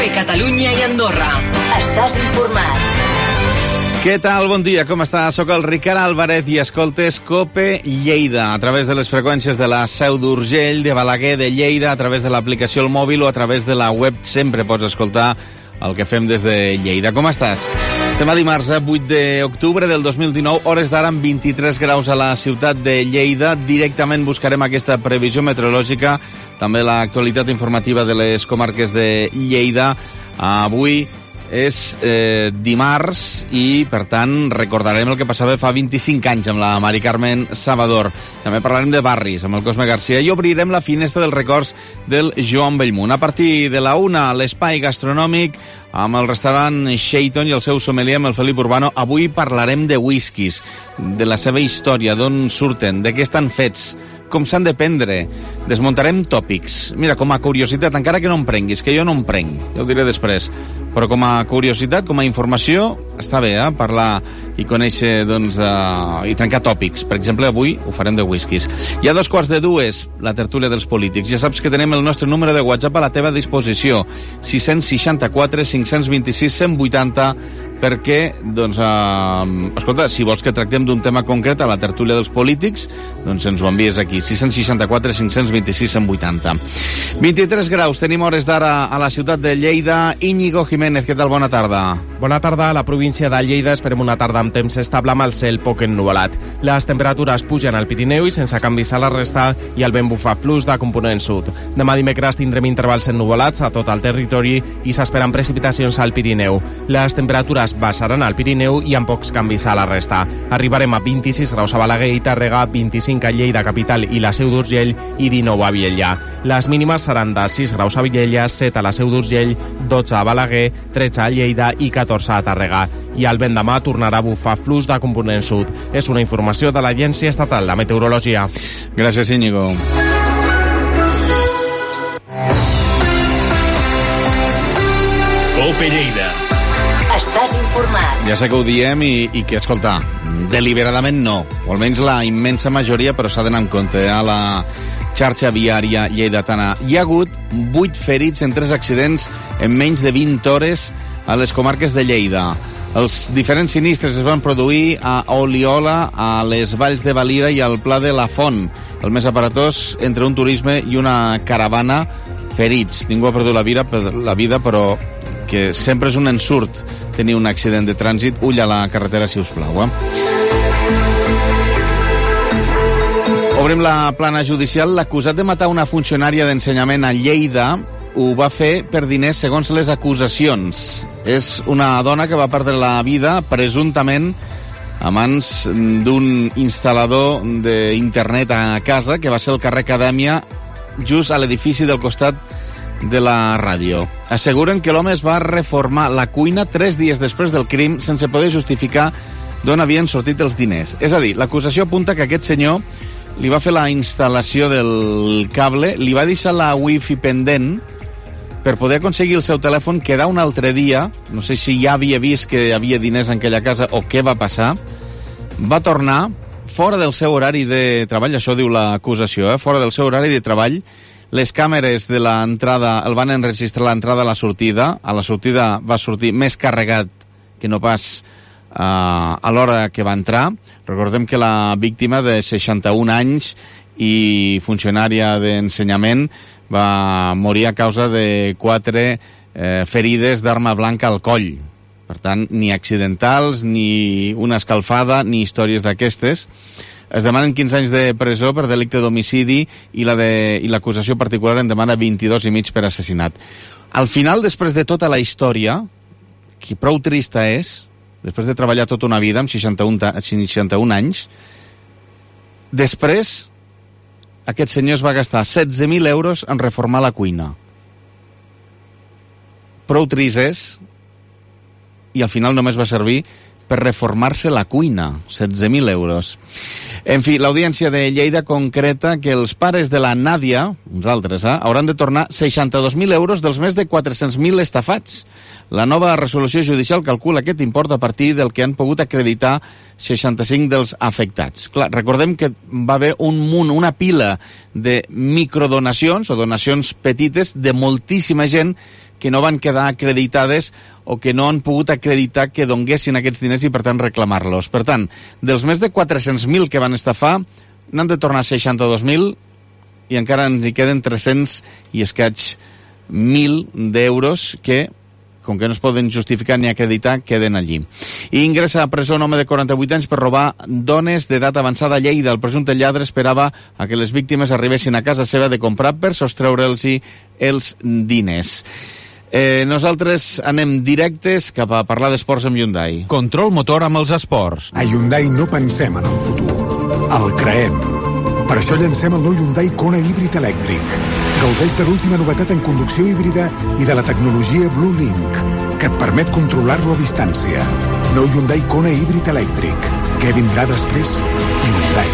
COPE Catalunya i Andorra. Estàs informat. Què tal? Bon dia, com està? Soc el Ricard Álvarez i escoltes COPE Lleida a través de les freqüències de la Seu d'Urgell, de Balaguer, de Lleida, a través de l'aplicació al mòbil o a través de la web. Sempre pots escoltar el que fem des de Lleida. Com estàs? Estem a dimarts, 8 d'octubre del 2019, hores d'ara amb 23 graus a la ciutat de Lleida. Directament buscarem aquesta previsió meteorològica, també l'actualitat informativa de les comarques de Lleida. Avui és dimarts i, per tant, recordarem el que passava fa 25 anys amb la Mari Carmen Salvador. També parlarem de barris amb el Cosme Garcia i obrirem la finestra dels records del Joan Bellmunt. A partir de la 1, l'espai gastronòmic amb el restaurant Shaiton i el seu sommelier, amb el Felip Urbano. Avui parlarem de whiskies, de la seva història, d'on surten, de què estan fets, com s'han de prendre. Desmuntarem tòpics. Mira, com a curiositat, encara que no em prenguis, que jo no em prenc, ja ho diré després, però com a curiositat, com a informació, està bé, parlar i conèixer, doncs, i trencar tòpics. Per exemple, avui ho farem de whiskies. Hi ha 2:45, la tertúlia dels polítics. Ja saps que tenem el nostre número de WhatsApp a la teva disposició, 664 526 180, perquè, doncs, escolta, si vols que tractem d'un tema concret a la tertúlia dels polítics, doncs ens ho envies aquí, 664 526 180. 23 graus, tenim hores d'ara a la ciutat de Lleida. Íñigo Jiménez, què tal? Bona tarda. Bona tarda. A la província de Lleida esperem una tarda amb temps estable amb el cel poc ennuvolat. Les temperatures pugen al Pirineu i sense canvis a la resta, i el vent bufa flux de component sud. Demà dimecres tindrem intervals ennuvolats a tot el territori i s'esperen precipitacions al Pirineu. Les temperatures baixaran al Pirineu i amb pocs canvis a la resta. Arribarem a 26 graus a Balaguer i Tàrrega, 25 a Lleida capital i la Seu d'Urgell i 19 a Vielha. Les mínimes seran de 6 graus a Vielha, 7 a la Seu d'Urgell, 12 a Balaguer, 13 a Lleida i 14 a Tàrrega. I el vent demà tornarà a bufar flux de component sud. És una informació de l'Agència Estatal de Meteorologia. Gràcies, Íñigo. COPE Lleida. Estàs informat. Ja sé que ho diem i que, escolta, deliberadament no, o almenys la immensa majoria, però s'ha d'anar en compte a la xarxa viària lleidatana. Hi ha hagut 8 ferits en 3 accidents en menys de 20 hores a les comarques de Lleida. Els diferents sinistres es van produir a Oliola, a les Valls de Valira i al Pla de la Font. El més aparatós entre un turisme i una caravana. Ferits. Ningú ha perdut la vida, però que sempre és un ensurt tenir un accident de trànsit. Ull a la carretera, si us plau. Obrim la plana judicial. L'acusat de matar una funcionària d'ensenyament a Lleida ho va fer per diners, segons les acusacions. És una dona que va perdre la vida presumptament a mans d'un instal·lador d'internet a casa, que va ser el carrer Acadèmia, just a l'edifici del costat de la ràdio. Asseguren que l'home es va reformar la cuina 3 dies després del crim sense poder justificar d'on havien sortit els diners. És a dir, l'acusació apunta que aquest senyor li va fer la instal·lació del cable, li va deixar la wifi pendent per poder aconseguir el seu telèfon, quedar un altre dia, no sé si ja havia vist que hi havia diners en aquella casa o què va passar, va tornar fora del seu horari de treball, això diu l'acusació, fora del seu horari de treball. Les càmeres de l'entrada el van enregistrar l'entrada a la sortida. A la sortida va sortir més carregat que no pas a l'hora que va entrar. Recordem que la víctima, de 61 anys i funcionària d'ensenyament, va morir a causa de 4 ferides d'arma blanca al coll. Per tant, ni accidentals, ni una escalfada, ni històries d'aquestes. Es demanen 15 anys de presó per delicte d'homicidi i l'acusació particular en demana 22 i mig per assassinat. Al final, després de tota la història, que prou trista és, després de treballar tota una vida amb 61 anys, després aquest senyor es va gastar 16.000 euros en reformar la cuina. Prou trist és, i al final només va servir per reformar-se la cuina, 16.000 euros. En fi, l'Audiència de Lleida concreta que els pares de la Nàdia, uns altres, hauran de tornar 62.000 euros dels més de 400.000 estafats. La nova resolució judicial calcula aquest import a partir del que han pogut acreditar 65 dels afectats. Clar, recordem que va haver un munt, una pila de microdonacions o donacions petites de moltíssima gent que no van quedar acreditades o que no han pogut acreditar que donguessin aquests diners i, per tant, reclamar-los. Per tant, dels més de 400.000 que van estafar, n'han de tornar 62.000 i encara ens hi queden 300 i escaig 1.000 d'euros que, com que no es poden justificar ni acreditar, queden allí. I ingressa a presó un home de 48 anys per robar dones d'edat avançada a Lleida. El presumpte lladre esperava a que les víctimes arribessin a casa seva de comprar per sostreure'ls els diners. Nosaltres anem directes cap a parlar d'esports amb Hyundai. Control motor amb els esports. A Hyundai no pensem en el futur, el creem. Per això llancem el nou Hyundai Kona híbrid elèctric. Gaudeix de l'última novetat en conducció híbrida i de la tecnologia Blue Link, que et permet controlar-lo a distància. Nou Hyundai Kona híbrid elèctric. Què vindrà després? Hyundai.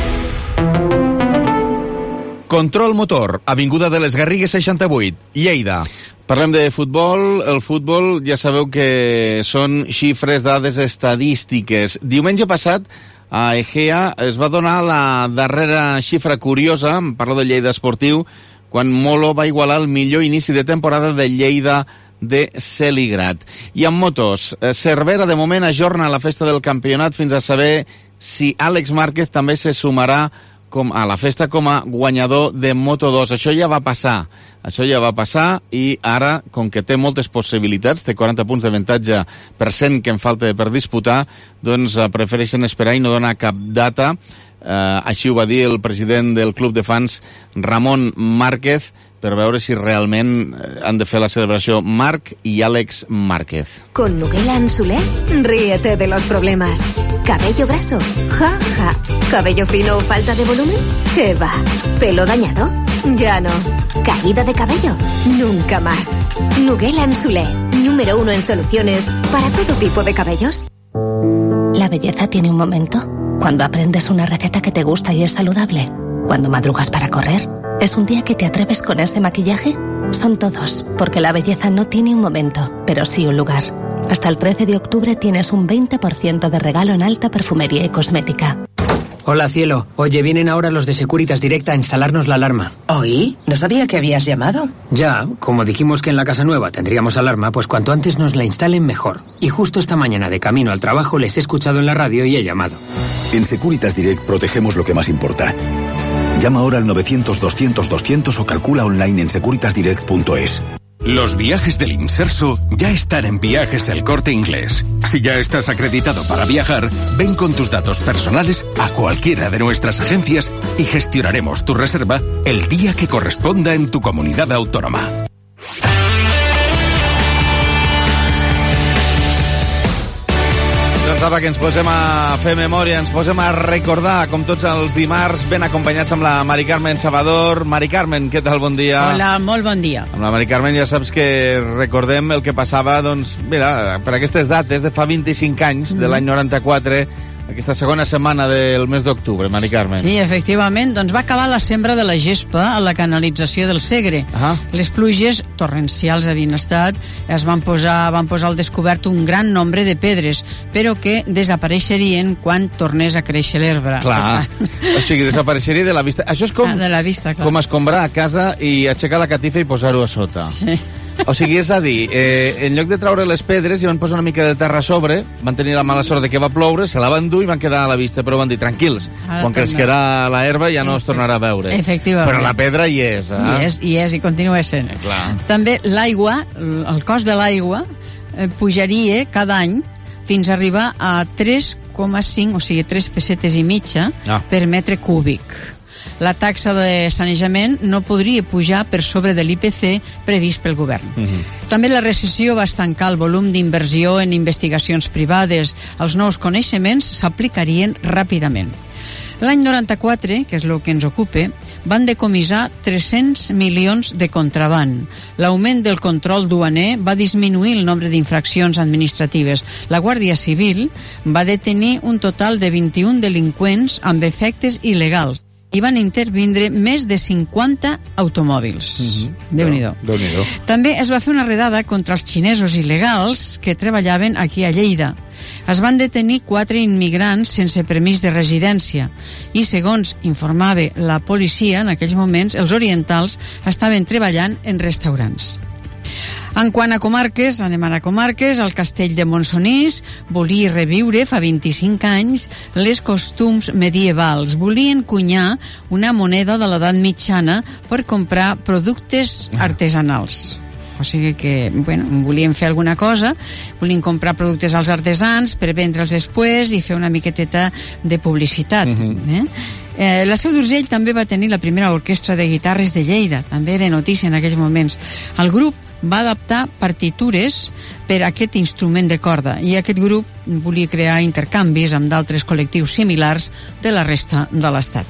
Control motor, avinguda de les Garrigues 68, Lleida. Parlem de futbol. El futbol ja sabeu que són xifres, dades estadístiques. Diumenge passat a Egea es va donar la darrera xifra curiosa, parlo de Lleida Esportiu, quan Molo va igualar el millor inici de temporada de Lleida de Celigrat. I amb motos, Cervera de moment ajorna la festa del campionat fins a saber si Àlex Márquez també se sumarà a la festa com a guanyador de Moto2. Això ja va passar i ara, com que té moltes possibilitats, té 40 punts d'avantatge per 100 que en falta per disputar, doncs prefereixen esperar i no donar cap data. Així ho va dir el president del club de fans, Ramon Márquez, per veure si realment han de fer la celebració Marc y Àlex Márquez. Con Nuguela Soler, ríete de los problemas. ¿Cabello graso? Ja, ja. ¿Cabello fino o falta de volumen? ¿Qué va? ¿Pelo dañado? Ya no. ¿Caída de cabello? Nunca más. Nuguela Soler, número 1 en soluciones para todo tipo de cabellos. La belleza tiene un momento. Cuando aprendes una receta que te gusta y es saludable. Cuando madrugas para correr. ¿Es un día que te atreves con ese maquillaje? Son todos, porque la belleza no tiene un momento, pero sí un lugar. Hasta el 13 de octubre tienes un 20% de regalo en alta perfumería y cosmética. Hola, cielo. Oye, vienen ahora los de Securitas Direct a instalarnos la alarma. ¿Oí? ¿No sabía que habías llamado? Ya, como dijimos que en la casa nueva tendríamos alarma, pues cuanto antes nos la instalen mejor. Y justo esta mañana de camino al trabajo les he escuchado en la radio y he llamado. En Securitas Direct protegemos lo que más importa. Llama ahora al 900-200-200 o calcula online en securitasdirect.es. Los viajes del Inserso ya están en Viajes El Corte Inglés. Si ya estás acreditado para viajar, ven con tus datos personales a cualquiera de nuestras agencias y gestionaremos tu reserva el día que corresponda en tu comunidad autónoma. Doncs apa, que ens posem a fer memòria, ens posem a recordar, com tots els dimarts, ben acompanyats amb la Mari Carmen Salvador. Mari Carmen, què tal? Bon dia. Hola, molt bon dia. Amb la Mari Carmen ja saps que recordem el que passava, doncs, mira, per aquestes dates de fa 25 anys, de l'any 94, aquesta segona setmana del mes d'octubre, Mari Carmen. Sí, efectivament, doncs va acabar la sembra de la gespa a la canalització del Segre. Les pluges torrencials havien estat, es van posar al descobert un gran nombre de pedres, però que desapareixerien quan tornés a créixer l'herba. Clar, o sigui, desapareixeria de la vista. Això és com, de la vista, clar. Com escombrar a casa i aixecar la catifa i posar-ho a sota. Sí. O sigui, és a dir, en lloc de traure les pedres i van posar una mica de terra a sobre, van tenir la mala sort de que va ploure, se la van dur i van quedar a la vista, però van dir, tranquils, quan cresquerà la herba ja no es tornarà a veure. Efectivament. Però la pedra hi és, Hi és i continua sent. Clar. També l'aigua, el cost de l'aigua, pujaria cada any fins a arribar a 3,5, o sigui, 3 pessetes i mitja per metre cúbic. La taxa de sanejament no podria pujar per sobre de l'IPC previst pel govern. També la recessió va estancar el volum d'inversió en investigacions privades. Els nous coneixements s'aplicarien ràpidament. L'any 94, que és el que ens ocupa, van decomissar 300 milions de contraban. L'augment del control duaner va disminuir el nombre d'infraccions administratives. La Guàrdia Civil va detenir un total de 21 delinqüents amb efectes il·legals i van intervindre més de 50 automòbils. Déu-n'hi-do. També es va fer una redada contra els xinesos il·legals que treballaven aquí a Lleida. Es van detenir 4 immigrants sense permís de residència i, segons informava la policia, en aquells moments els orientals estaven treballant en restaurants. En quant a comarques, anem a comarques, el castell de Montsonís volia reviure fa 25 anys les costums medievals. Volien cunyar una moneda de l'edat mitjana per comprar productes artesanals. O sigui que, volien fer alguna cosa, volien comprar productes als artesans per vendre'ls després i fer una miqueteta de publicitat. La Seu d'Urgell també va tenir la primera orquestra de guitarres de Lleida, també era notícia en aquells moments. El grup va adaptar partitures per a aquest instrument de corda i aquest grup volia crear intercanvis amb d'altres col·lectius similars de la resta de l'Estat.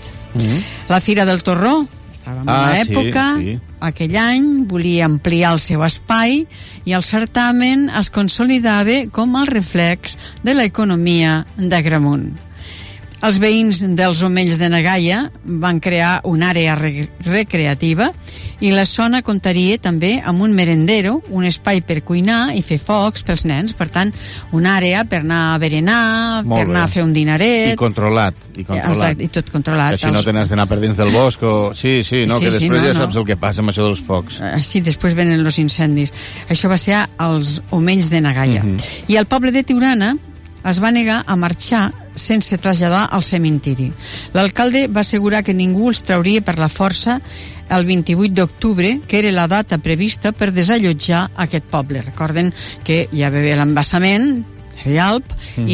La Fira del Torró, estava en una època, aquell any volia ampliar el seu espai i el certamen es consolidava com el reflex de l'economia d'Agramunt. Els veïns dels Omells de na Gaia van crear una àrea recreativa i la zona comptaria també amb un merendero, un espai per cuinar i fer focs pels nens. Per tant, una àrea per anar a berenar, per anar a fer un dinaret. I controlat. Exacte, i tot controlat. Així no tens d'anar per dins del bosc o... Sí, que després ja saps el que passa amb això dels focs. Sí, després venen els incendis. Això va ser als Omells de na Gaia. I el poble de Tiurana es va negar a marxar sense traslladar al cementiri. L'alcalde va assegurar que ningú els trauria per la força el 28 d'octubre, que era la data prevista per desallotjar aquest poble. Recorden que hi va haver l'embassament Rialp, i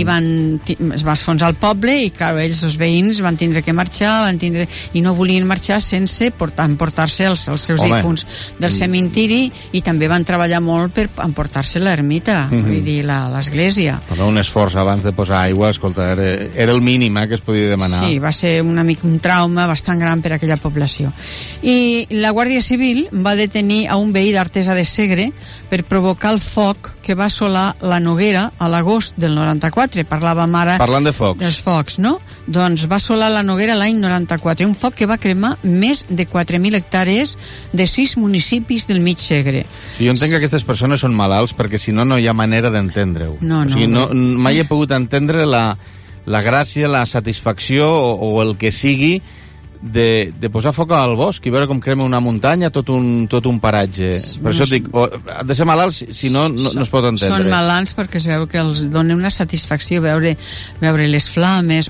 es va esfonsar el poble i, clar, ells, els veïns, van tindre que marxar, i no volien marxar sense emportar-se els seus difunts del cementiri, i també van treballar molt per emportar-se l'ermita, vull dir, l'església. Però un esforç abans de posar aigua, escolta, era el mínim que es podia demanar. Sí, va ser una mica un trauma bastant gran per a aquella població. I la Guàrdia Civil va detenir a un veí d'Artesa de Segre per provocar el foc que va assolar la Noguera a l'agost del 94. Parlàvem ara... Parlant de focs. Dels focs, no? Doncs va assolar la Noguera l'any 94. Un foc que va cremar més de 4.000 hectàrees de 6 municipis del Mig Segre. Jo entenc que aquestes persones són malalts perquè si no, no hi ha manera d'entendre-ho. O sigui, mai he pogut entendre la gràcia, la satisfacció o el que sigui de posar foc al bosc i veure com crema una muntanya, tot un paratge. Per això et dic, ha de ser malalts, si no, no es pot entendre. Són malalts perquè es veu que els dona una satisfacció veure les flames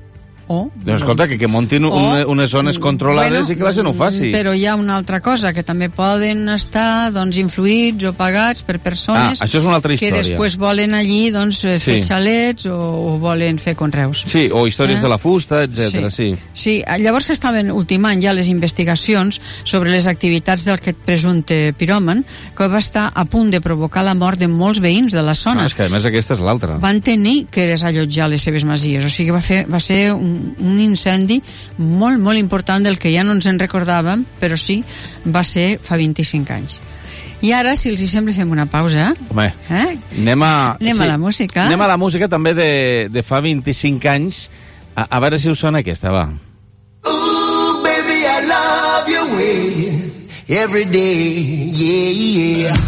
Doncs escolta, que muntin unes zones controlades i que la gent ho faci. Però hi ha una altra cosa, que també poden estar influïts o pagats per persones això és una altra història, que després volen allí fer xalets o volen fer conreus. Sí, o històries de la fusta, etc. Sí, llavors s'estaven ultimant ja les investigacions sobre les activitats d'aquest presumpte piròman, que va estar a punt de provocar la mort de molts veïns de la zona. És que a més aquesta és l'altra. Van tenir que desallotjar les seves masies, o sigui va ser un incendi molt, molt important del que ja no ens en recordàvem, però sí, va ser fa 25 anys. I ara, si els sembla, fem una pausa. Home, anem a la música. Anem a la música també de fa 25 anys. A veure si us sona aquesta, va. Ooh, baby, I love your way every day, yeah.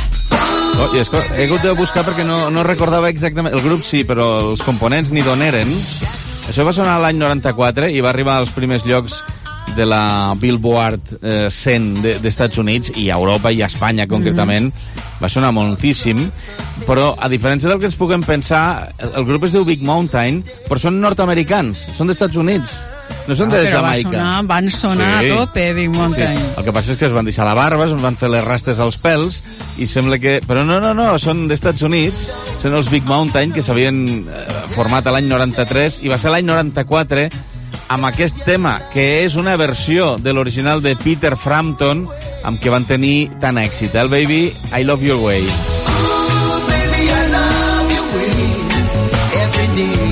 He hagut de buscar perquè no recordava exactament. El grup sí, però els components ni d'on eren. Això va sonar l'any 94 i va arribar als primers llocs de la Billboard 100 d'Estats Units i a Europa i a Espanya concretament. Va sonar moltíssim, però a diferència del que ens puguem pensar, el grup es diu Big Mountain, però són nord-americans, són d'Estats Units. No són de Jamaica. Van sonar a tope, Big Mountain. Sí. El que passa és que es van deixar la barba, es van fer les rastes als pèls, i sembla que... Però no, són d'Estats Units, són els Big Mountain, que s'havien format l'any 93, i va ser l'any 94 amb aquest tema, que és una versió de l'original de Peter Frampton, amb què van tenir tant èxit. El Baby, I Love Your Way. Ooh, baby, I love your way every day.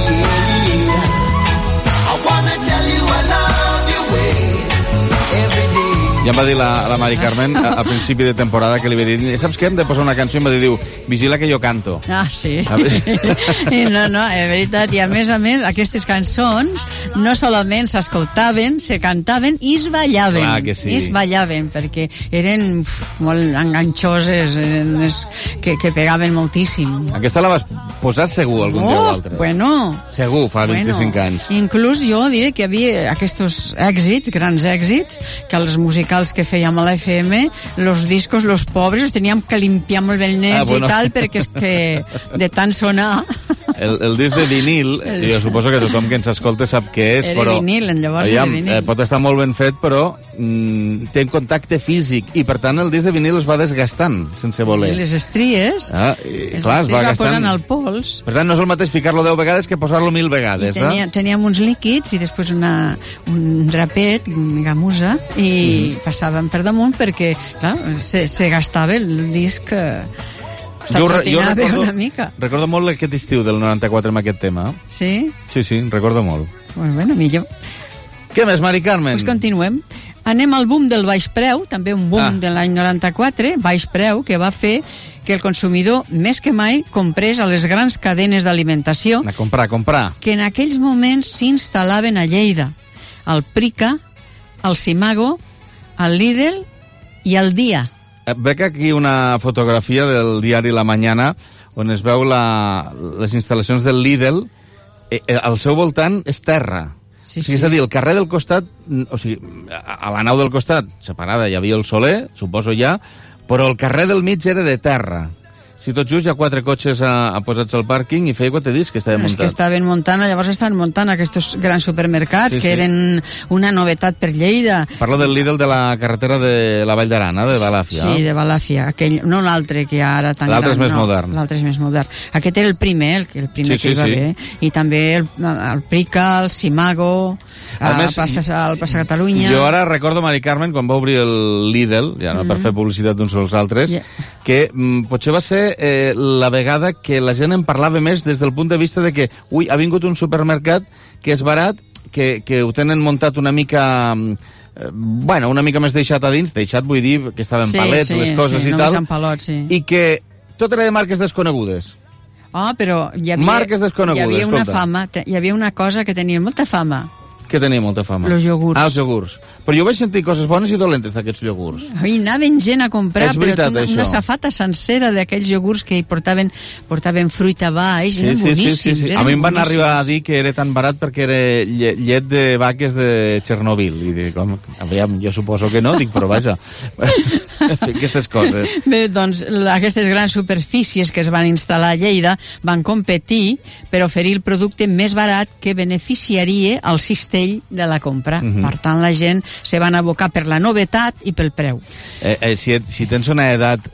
Ja em va dir la Mari Carmen a principi de temporada que li va dir, saps què? Hem de posar una cançó i em va dir, vigila que jo canto. Ah, sí. No, és veritat. I a més, aquestes cançons no solament s'escoltaven, se cantaven i es ballaven. Clar que sí. Es ballaven, perquè eren molt enganxoses, que pegaven moltíssim. Aquesta la vas posar segur algun dia o altre. Bueno. Segur, fa 25 anys. Inclús jo diré que hi havia aquests èxits, grans èxits, que els musicals musicals que fèiem a la FM, los discos, los pobres, els teníem que limpiar molt ben nets i tal, perquè és que de tant sonar... El disc de vinil, jo suposo que tothom que ens escolta sap què és, era però... vinil, llavors era vinil. Pot estar molt ben fet, però té un contacte físic, i per tant el disc de vinil es va desgastant, sense voler. I les estries, clar, es va posant al pols. Per tant, no és el mateix ficar-lo 10 vegades que posar-lo 1000 vegades. Teníem uns líquids i després un drapet, gamusa, i passàvem per damunt perquè, clar, se gastava el disc... s'atrotinava una mica. Recordo molt aquest estiu del 94 amb aquest tema. Sí? Sí, recordo molt. Bueno, millor. Què més, Mari Carmen? Pues continuem. Anem al boom del baix preu, també un boom de l'any 94, baix preu, que va fer que el consumidor, més que mai, comprés a les grans cadenes d'alimentació. A comprar. Que en aquells moments s'instal·laven a Lleida. Al Prica, al Simago, al Lidl i al Dia. Veig aquí una fotografia del diari La Mañana on es veu les instal·lacions del Lidl. Al seu voltant és terra. Sí. És a dir, el carrer del costat, o sigui, a la nau del costat, separada, hi havia el soler, suposo ja, però el carrer del mig era de terra. Si tot just hi ha 4 cotxes posats al pàrquing i feia 4 dies que estaven muntant. És que estaven muntant, llavors estaven muntant aquests grans supermercats que eren una novetat per Lleida. Parlo del Lidl de la carretera de la Vall d'Arana, de Balàfia. Sí, de Balàfia. No l'altre que ara tan gran. L'altre és més modern. L'altre és més modern. Aquest era el primer, que hi va haver. I també el Prica, el Simago, al Plaça Catalunya. Jo ara recordo, Mari Carmen, quan va obrir el Lidl, ja no per fer publicitat d'uns o els altres, que potser va ser la vegada que la gent en parlava més des del punt de vista de que, ha vingut un supermercat que és barat, que ho tenen muntat una mica... una mica més deixat a dins, deixat vull dir que estaven palets, les coses i tal, i que tot era de marques desconegudes. Però hi havia una fama, hi havia una cosa que tenia molta fama. Que tenia molta fama? Els iogurts. Els iogurts. Però jo vaig sentir coses bones i dolentes d'aquests iogurts. I anaven gent a comprar, veritat, però una safata sencera d'aquells iogurts que hi portaven fruita baix, eren boníssims. A mi em van arribar a dir que era tan barat perquè era llet de vaques de Chernobyl. I dic, jo suposo que no, però vaja. Aquestes coses. Bé, doncs, aquestes grans superfícies que es van instal·lar a Lleida van competir per oferir el producte més barat que beneficiaria el cistell de la compra. Per tant, la gent se van abocar per la novetat i pel preu. Si tens una edat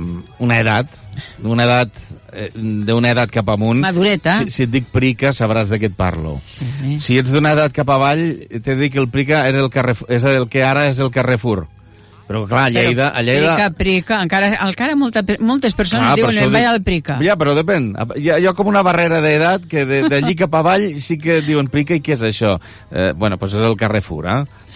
d'una edat cap amunt, madureta, si et dic Prica sabràs de què et parlo. Sí. Si ets d'una edat cap avall, t'he dit que el Prica era és el que ara és el Carrefour. Però clar, a Lleida... Prica, encara moltes persones diuen vaig al Prica. Ja, però depèn. Hi ha com una barrera d'edat que d'allí cap avall sí que diuen Prica, i què és això? Doncs és el Carrefour,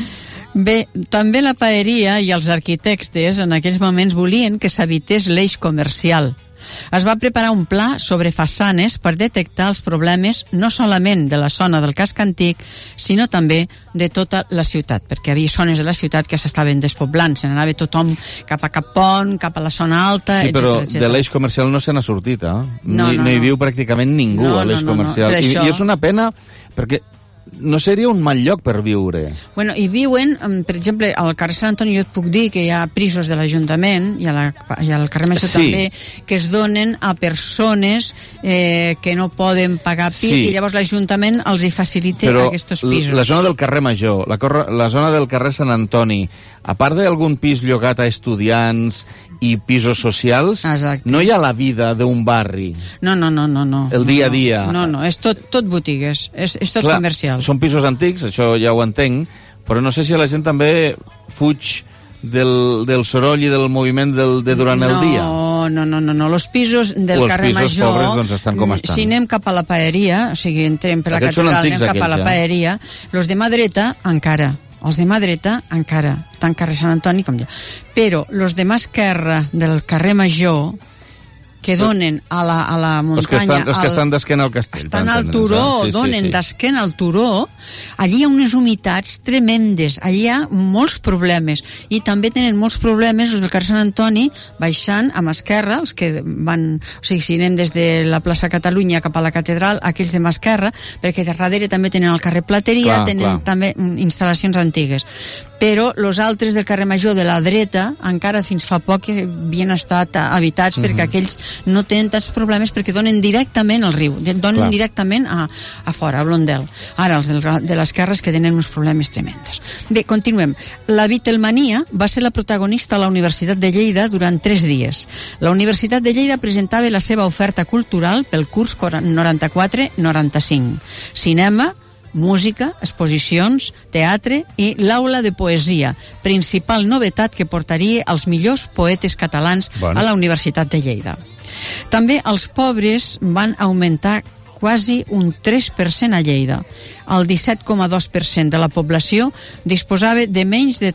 Bé, també la paeria i els arquitectes en aquells moments volien que s'evités l'eix comercial. Es va preparar un pla sobre façanes per detectar els problemes no solament de la zona del casc antic, sinó també de tota la ciutat, perquè hi havia zones de la ciutat que s'estaven despoblant, se n'anava tothom cap a Capont, cap a la zona alta, etc. Sí, però de l'eix comercial no se n'ha sortit, No hi viu pràcticament ningú a l'eix comercial. I és una pena, perquè no seria un mal lloc per viure. Bueno, hi viuen, per exemple, al carrer Sant Antoni jo et puc dir que hi ha pisos de l'Ajuntament i al carrer Major també, que es donen a persones que no poden pagar pis, i llavors l'Ajuntament els hi facilita aquests pisos. Però la zona del carrer Major, la zona del carrer Sant Antoni, a part d'algun pis llogat a estudiants i pisos socials, no hi ha la vida d'un barri. No. El dia a dia. No, és tot botigues, és tot comercial. Són pisos antics, això ja ho entenc, però no sé si la gent també fuig del soroll i del moviment de durant el dia. No, els pisos del carrer Major... Els pisos pobres doncs estan com estan. Si anem cap a la paeria, o sigui, entrem per la catedral, anem cap a la paeria, els de mà dreta encara. Els de mà dreta encara, tant carrer Sant Antoni com ja. Però els de mà esquerra del carrer Major, que donen a la muntanya... Els que estan d'esquena al castell. Estan al turó, donen d'esquena al turó, allí hi ha unes humitats tremendes, allí hi ha molts problemes, i també tenen molts problemes els del carrer Sant Antoni, baixant amb esquerra, els que van... O sigui, si anem des de la plaça Catalunya cap a la catedral, aquells de mà esquerra, perquè de darrere també tenen el carrer Plateria, tenen també instal·lacions antigues. però els altres del carrer Major de la dreta encara fins fa poc havien estat habitats perquè aquells no tenen tants problemes perquè donen directament al riu, donen directament a fora, a Blondel. Ara els de l'esquerra és que tenen uns problemes tremendos. Bé, continuem. La Beatlemania va ser la protagonista a la Universitat de Lleida durant 3 dies. La Universitat de Lleida presentava la seva oferta cultural pel curs 94-95. Cinema, música, exposicions, teatre i l'aula de poesia, principal novetat que portaria els millors poetes catalans a la Universitat de Lleida. També els pobres van augmentar quasi un 3% a Lleida. El 17,2% de la població disposava de menys de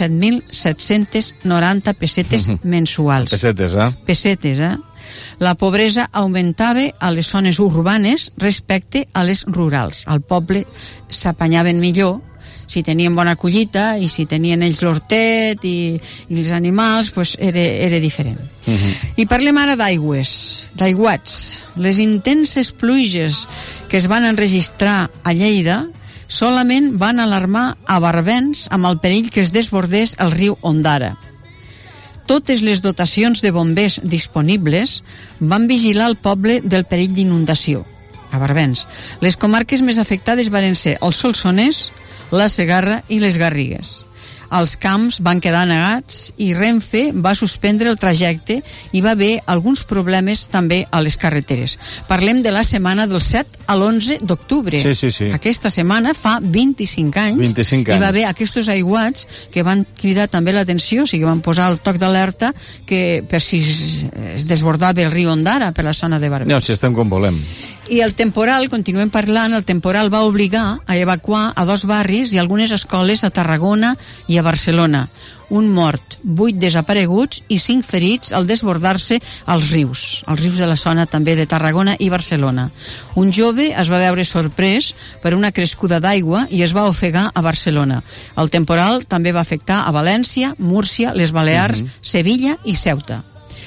37.790 pessetes mensuals. Pessetes, La pobresa augmentava a les zones urbanes respecte a les rurals. Al poble s'apanyaven millor, si tenien bona collita i si tenien ells l'hortet i els animals, pues era diferent. I parlem ara d'aiguats. Les intenses pluges que es van enregistrar a Lleida solament van alarmar a Barbens amb el perill que es desbordés el riu Ondara. Totes les dotacions de bombers disponibles van vigilar el poble del perill d'inundació, a Barbens. Les comarques més afectades van ser el Solsonès, la Segarra i les Garrigues. Els camps van quedar negats i Renfe va suspendre el trajecte i va haver alguns problemes també a les carreteres. Parlem de la setmana del 7 a l'11 d'octubre. Sí. Aquesta setmana fa 25 anys hi va haver aquests aiguats que van cridar també l'atenció, o sigui, van posar el toc d'alerta que per si es desbordava el riu Ondara per la zona de Barbens. No, si estem com volem. I el temporal, continuem parlant, el temporal va obligar a evacuar a 2 barris i algunes escoles a Tarragona i a Barcelona. Un mort, 8 desapareguts i 5 ferits al desbordar-se els rius de la zona també de Tarragona i Barcelona. Un jove es va veure sorprès per una crescuda d'aigua i es va ofegar a Barcelona. El temporal també va afectar a València, Múrcia, les Balears, Sevilla i Ceuta.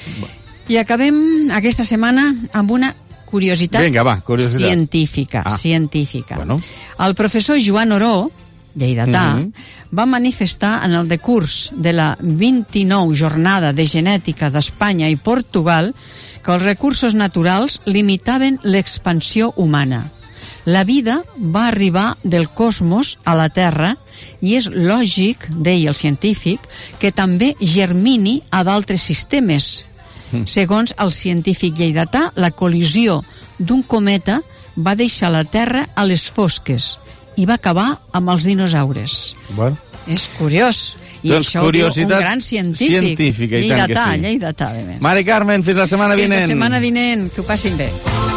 I acabem aquesta setmana amb una curiositat, científica. Bueno. El professor Joan Oró, lleidatà, va manifestar en el decurs de la 29 Jornada de Genètica d'Espanya i Portugal que els recursos naturals limitaven l'expansió humana. La vida va arribar del cosmos a la Terra i és lògic, deia el científic, que també germini a d'altres sistemes. Segons el científic lleidatà, la col·lisió d'un cometa va deixar la Terra a les fosques i va acabar amb els dinosaures. Bueno. És curiós. I doncs això ho diu un gran científic. Lleidatà. Mari Carmen, fins la setmana vinent. Fins la setmana vinent. Que ho passin bé.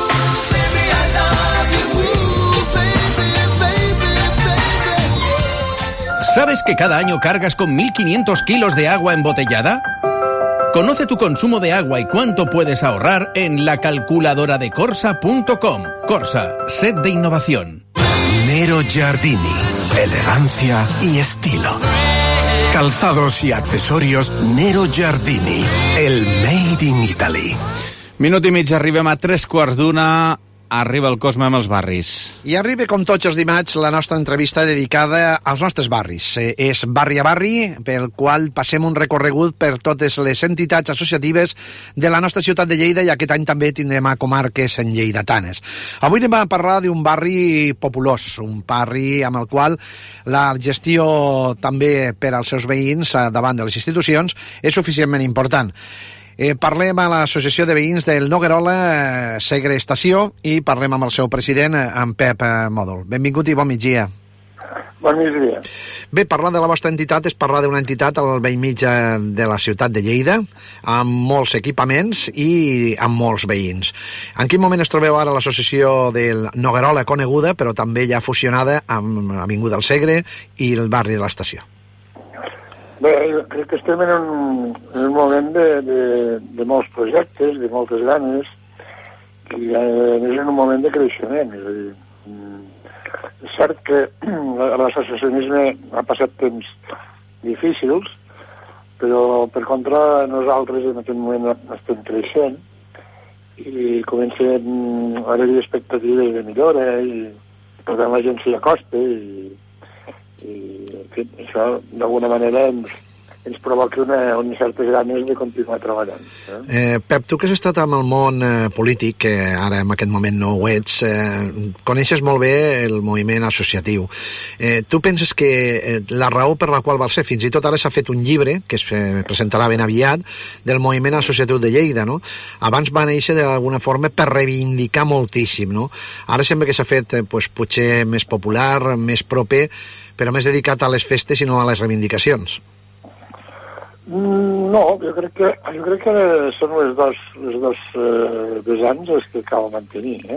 ¿Sabes que cada año cargas con 1.500 kilos de agua embotellada? Conoce tu consumo de agua y cuánto puedes ahorrar en lacalculadoradecorsa.com. Corsa, set de innovación. Nero Giardini, elegancia y estilo. Calzados y accesorios Nero Giardini, el Made in Italy. Minut i mig, arribem a 3:15. Arriba el Cosme amb els barris. I arriba, com tots els dimarts, la nostra entrevista dedicada als nostres barris. És barri a barri, pel qual passem un recorregut per totes les entitats associatives de la nostra ciutat de Lleida, i aquest any també tindrem a comarques en lleidatanes. Avui anem a parlar d'un barri populós, un barri amb el qual la gestió també per als seus veïns davant de les institucions és suficientment important. Parlem a l'Associació de Veïns del Noguerola, Segre Estació, i parlem amb el seu president, en Pep Mòdol. Benvingut i bon migdia. Bon migdia. Bé, parlar de la vostra entitat és parlar d'una entitat al vell mig de la ciutat de Lleida, amb molts equipaments i amb molts veïns. En quin moment es trobeu ara l'Associació del Noguerola coneguda, però també ja fusionada amb l'Avinguda del Segre i el barri de l'Estació? Bé, crec que estem en un moment de molts projectes, de moltes ganes, i a més en un moment de creixement. És a dir, és cert que l'associacionisme ha passat temps difícils, però per contra nosaltres en aquest moment estem creixent i comencem a haver-hi expectatives de millora i per tant la gent s'hi acosta I, en fi, això d'alguna manera ens provoca unes certes ganes de continuar treballant. Pep, tu que has estat amb el món polític, que ara en aquest moment no ho ets, coneixes molt bé el moviment associatiu. Tu penses que la raó per la qual va ser, fins i tot ara s'ha fet un llibre, que es presentarà ben aviat, del moviment associatiu de Lleida, no? Abans va néixer d'alguna forma per reivindicar moltíssim, no? Ara sembla que s'ha fet potser més popular, més proper, però més dedicat a les festes i no a les reivindicacions. No, jo crec que són les dos vessants els que cal mantenir,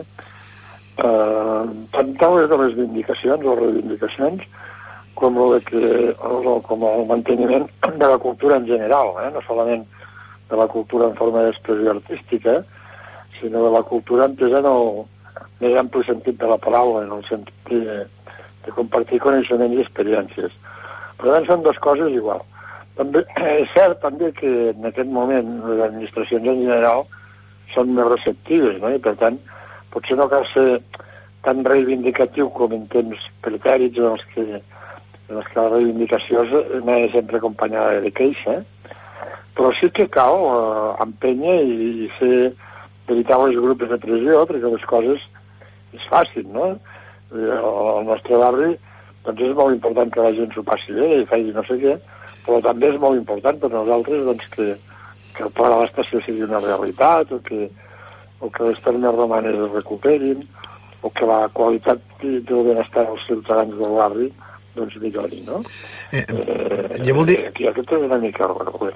tant les de les vindicacions o reivindicacions com el manteniment de la cultura en general, no solament de la cultura en forma d'expressió artística, sinó de la cultura entesa en el més ampli sentit de la paraula, en el sentit de compartir coneixements i experiències. Per tant, són dues coses igual. També, és cert també que en aquest moment les administracions en general són més receptives, no? I per tant potser no cal ser tan reivindicatiu com en temps pretèrits en els que la reivindicació n'ha sempre acompanyada de queixa, però sí que cal empènyer i ser veritables grups de pressió perquè les coses es facin, no? Al nostre barri doncs és molt important que la gent s'ho passi bé i faci no sé què, però també és molt important per nosaltres doncs, que el pla de l'estació sigui una realitat o que les termes romanes es recuperin o que la qualitat del benestar dels ciutadans del barri doncs millori, no? Jo vol dir... Aquí aquest és una mica...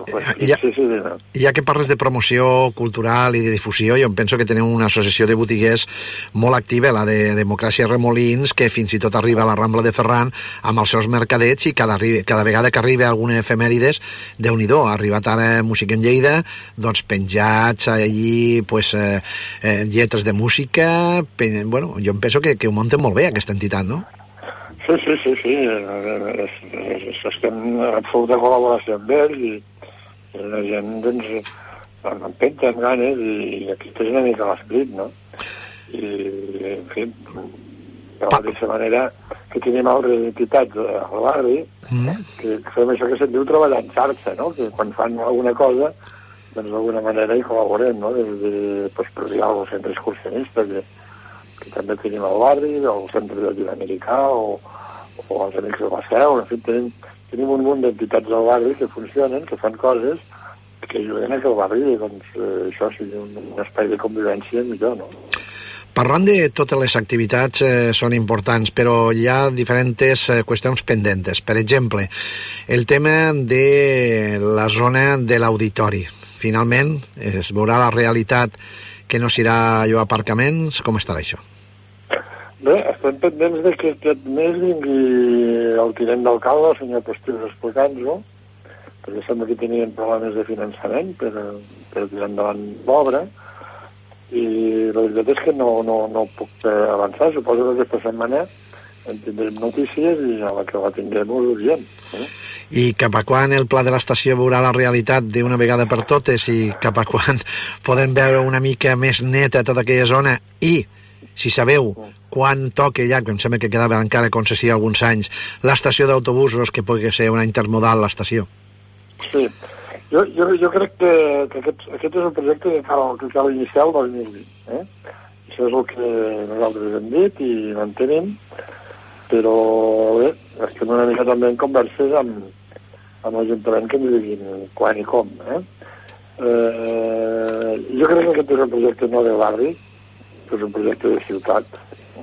Ja que parles de promoció cultural i de difusió, jo em penso que tenim una associació de botiguers molt activa, la de Democràcia Remolins, que fins i tot arriba a la Rambla de Ferran amb els seus mercadets i cada vegada que arriba alguna efemèrides, Déu-n'hi-do, ha arribat ara Música en Lleida, doncs penjats allí, lletres de música... Bueno, jo em penso que ho munten molt bé, aquesta entitat, no? Sí. Estem en absoluta col·laboració amb ells i la gent, doncs, empenta amb ganes i aquest és una mica l'esperit, no? I, en fi, de la mateixa manera que tenim altres entitats al barri que fem això que se'n diu treballar en xarxa, no? Que quan fan alguna cosa, doncs d'alguna manera hi col·laborem, no? Per dir al centre excursionista que també tenim al barri, el centre llatinoamericà o els amics de la Seu, en fi, tenim un munt d'entitats al barri que funcionen, que fan coses que ajuden a que el barri, doncs, això sigui un espai de convivència millor, no? Parlant de totes les activitats són importants, però hi ha diferents qüestions pendentes. Per exemple, el tema de la zona de l'auditori. Finalment, es veurà la realitat que no serà allò aparcaments. Com estarà això? Bé, estem pendents de que aquest mes vingui el tinent d'alcalde, el senyor Postius, explicant-ho, perquè sembla que tenien problemes de finançament per tirar endavant l'obra, i la veritat és que no puc avançar. Suposo que aquesta setmana en tindrem notícies i a la que la tinguem ho diem. I cap a quan el pla de l'estació veurà la realitat d'una vegada per totes i cap a quan podem veure una mica més neta tota aquella zona i, si sabeu quan toca ja, que em sembla que quedava encara concessió alguns anys, l'estació d'autobusos que pugui ser una intermodal l'estació? Sí, jo crec que aquest és un projecte que cal iniciar el 2020. Això és el que nosaltres hem dit i mantenim, però bé, estem una mica també en converses amb l'Ajuntament que ens diguin quan i com. Jo crec que aquest és un projecte no de barri, que és un projecte de ciutat,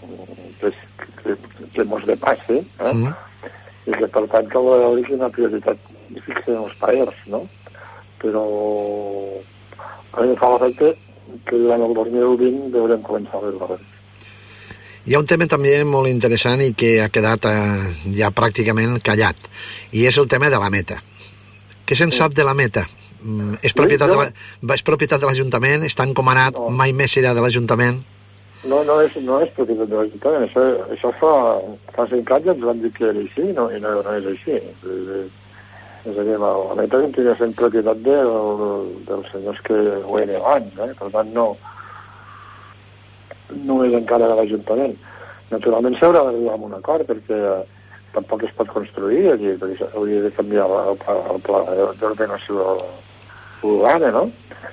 que mos depasse, i que per tant cal veure que una prioritat fixa en els paers, no? Però a mi em fa l'efecte que durant el 2020 deurem començar les obres. Hi ha un tema també molt interessant i que ha quedat ja pràcticament callat, i és el tema de la meta. Què se'n sap de la meta? És propietat de l'Ajuntament? Està encomanat? Mai més serà de l'Ajuntament? No és propietat de l'Ajuntament. Això fa 5 anys ens van dir que era així i no és així. És a dir, la meta continua sent propietat dels senyors que ho eren abans, per tant no és encara de l'Ajuntament. Naturalment s'haurà d'arribar a un acord perquè tampoc es pot construir allí, perquè hauria de canviar el pla d'ordenació urbana, no?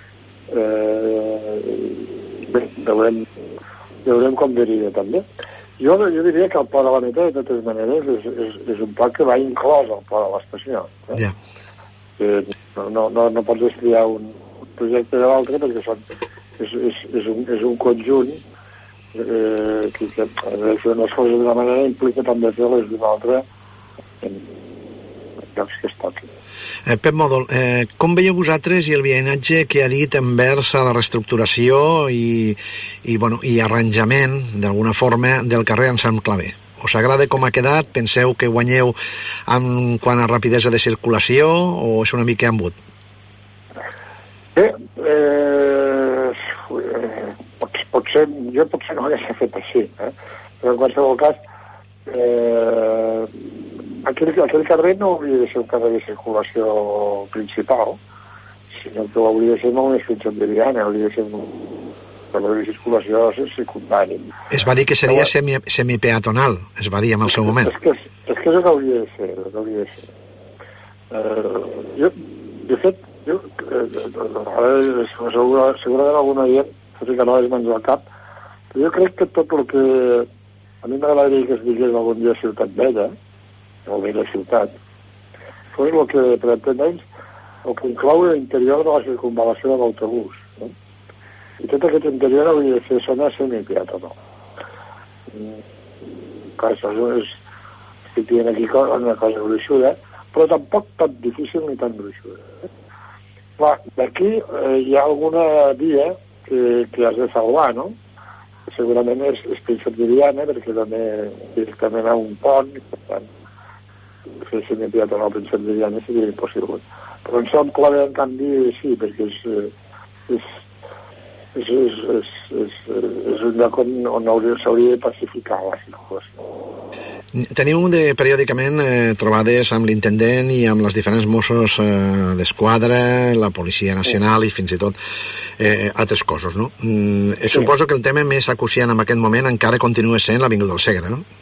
Bé, veurem com deriva, també. Jo diria que el pla de la Meta, de totes maneres, és un pla que va inclòs al pla de l'estació. Ja. No pots estriar un projecte de l'altre perquè és un conjunt que fer unes coses d'una manera implica també fer-les d'una altra en llocs que es toquen. Pep Mòdol, com veieu vosaltres i el veïnatge que ha dit envers a la reestructuració i arranjament, d'alguna forma, del carrer Anselm Clavé? Us agrada com ha quedat? Penseu que guanyeu en quant a rapidesa de circulació o és una mica embut? Bé, potser no hagués fet així, però en qualsevol cas aquell carrer no hauria de ser un carrer de circulació principal, sinó que hauria de ser molt més fins a Viana, hauria de ser un carrer de circulació secundari. Es va dir que seria semipeatonal, es va dir en el seu moment. És que és el que hauria de ser, de fet, segurament algun oient que no és mans al cap, però jo crec que tot el que a mi m'agradaria que es digués algun dia Ciutat Vella, o Vella Ciutat, fos el que pretén el que inclou l'interior de la circunvalació de l'autobús. No? I tot aquest interior hauria de ser zona semipeatonal. Clar, això estic dient aquí una cosa gruixuda, però tampoc tan difícil ni tan gruixuda. Clar, d'aquí hi ha alguna via que has de salvar, no? Segurament és Príncep de Viana, perquè dona directament a un pont, i per tant, fer semipeatonal al Príncep de Viana seria impossible. Però en Anselm Clavé, en canvi, sí, perquè és un lloc on s'hauria de pacificar la circulació. Teniu periòdicament trobades amb l'intendent i amb els diferents Mossos d'Esquadra, la Policia Nacional i fins i tot altres coses, no? Suposo que el tema més acuciant en aquest moment encara continua sent l'Avinguda del Segre, no?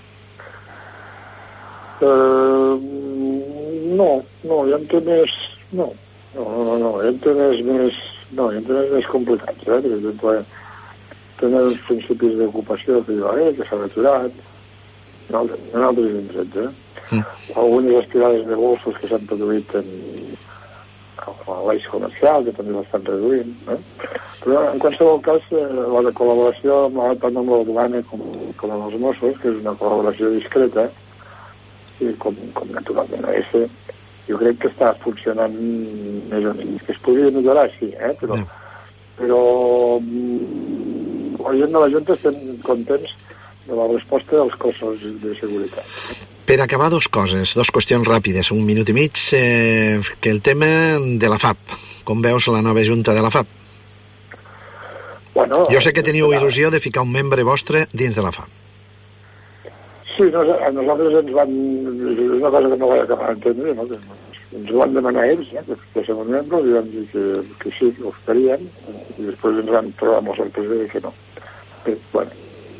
No, hi ha temes... No, hi ha temes més complicats, Per exemple, tenen els principis d'ocupació que s'ha aturat, en altres indrets, algunes estirades de golfos que s'han produït a l'eix comercial, que també l'estan reduint, però en qualsevol cas la col·laboració tant amb l'Urbana com amb els Mossos, que és una col·laboració discreta, i com naturalment jo crec que està funcionant més o menys, que es podria millorar, sí, però la gent de la Junta estem contents de la resposta dels cossos de seguretat. Per acabar, dues qüestions ràpides, un minut i mig, que el tema de la FAP. Com veus la nova junta de la FAP? Bueno, jo sé que teniu il·lusió de ficar un membre vostre dins de la FAP. Sí, a nosaltres ens van... És una cosa que no vaig acabar d'entendre, no? Ens ho van demanar ells, que som un membre, i vam dir que sí, que ho farien, i després ens van trobar molt sorpresa que no. Bé, bueno.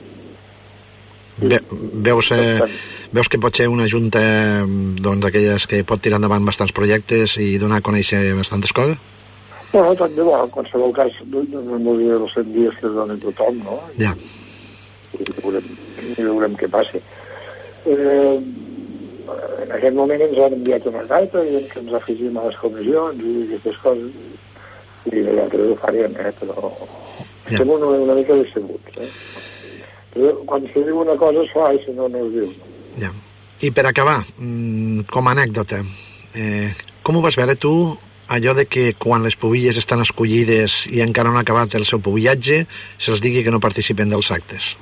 Veus que pot ser una junta d'aquelles que pot tirar endavant bastants projectes i donar a conèixer bastantes coses? Bueno, també, en qualsevol cas, no volia els 100 dies que es doni tothom, no? Ja. I veurem què passa. En aquest moment ens han enviat una carta dient que ens afegim a les comissions i aquestes coses, i nosaltres ho faríem, però estem una mica decebuts, Però quan se diu una cosa es fa i si no, no es diu. Ja. I per acabar, com a anècdota, com ho vas veure tu, allò de que quan les pubilles estan escollides i encara no ha acabat el seu pubillatge, se'ls digui que no participen dels actes?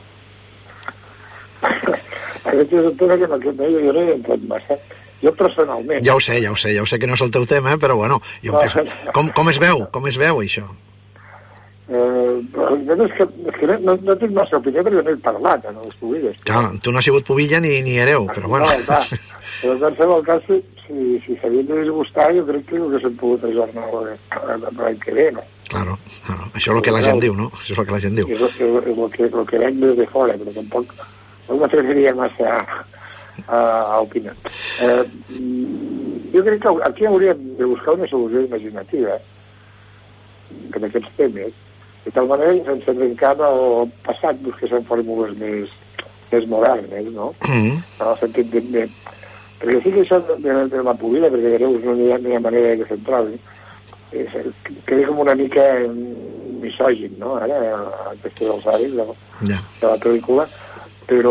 Aquest és un tema que jo no he entrat massa. Jo personalment... Ja ho sé que no és el teu tema, però bueno, com es veu això? És que no tinc massa opinió perquè no he parlat en les pubilles. Clar, tu no has sigut pubilla ni hereu, però bueno. No, clar, però en qualsevol cas, si s'havien de disgustar, jo crec que s'han pogut ajornar l'any que ve, no? Claro, això és el que la gent diu, no? Això és el que la gent diu. És el que veiem des de fora, però tampoc no m'atreviria massa a opinar. Jo crec que aquí hauríem de buscar una solució imaginativa en aquests temes, de tal manera que sense trencar el passat busquessin fórmules més modernes, no? En el sentit de... Perquè sí que això de la pubilla, perquè vereus no hi ha manera de centrar-ho, queda com una mica misògin, no? Ara, aquesta dels avis de la pel·lícula, però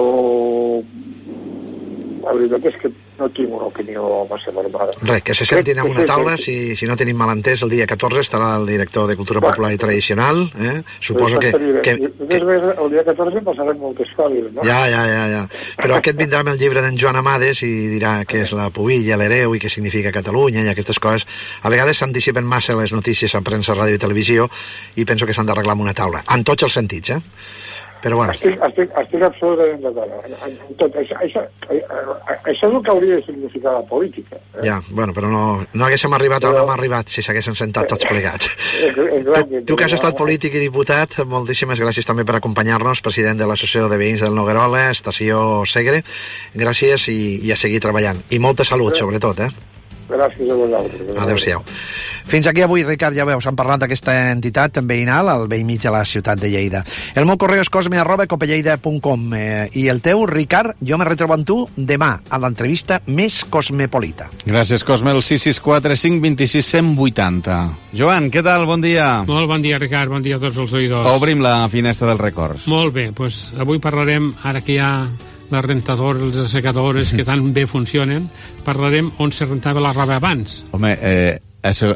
la veritat és que no tinc una opinió massa formada. Res, que se sentin en una taula, si no tenim malentès, el dia 14 estarà el director de Cultura Popular i Tradicional, suposo que... El dia 14 passaran moltes coses, no? Ja. Però aquest vindrà amb el llibre d'en Joan Amades i dirà què és la pubilla, l'hereu i què significa Catalunya i aquestes coses. A vegades s'anticipen massa les notícies a premsa, ràdio i televisió i penso que s'han d'arreglar amb una taula, en tots els sentits, Però bueno. Estic absolutament d'acord. Això és el que hauria de significar la política. Ja, bueno, però no haguéssim arribat on hem arribat si s'haguessin sentat tots plegats. Tu que has estat polític i diputat, moltíssimes gràcies també per acompanyar-nos, president de l'Associació de Veïns del Noguerola, Estació Segre. Gràcies i a seguir treballant. I molta salut, sobretot, Gràcies a vosaltres. Adéu-siau. Fins aquí avui, Ricard, ja veus, hem parlat d'aquesta entitat veïnal al vell mig de la ciutat de Lleida. El meu correu és cosme@copelleida.com i el teu, Ricard, jo me retrobo amb tu demà a l'entrevista més cosmopolita. Gràcies, Cosme, el 664 526 180. Joan, què tal? Bon dia. Molt bon dia, Ricard, bon dia a tots els oïdors. Obrim la finestra dels records. Molt bé, doncs avui parlarem, ara que hi ha les rentadores, les assecadores que tan bé funcionen, parlarem on se rentava la roba abans. Home, això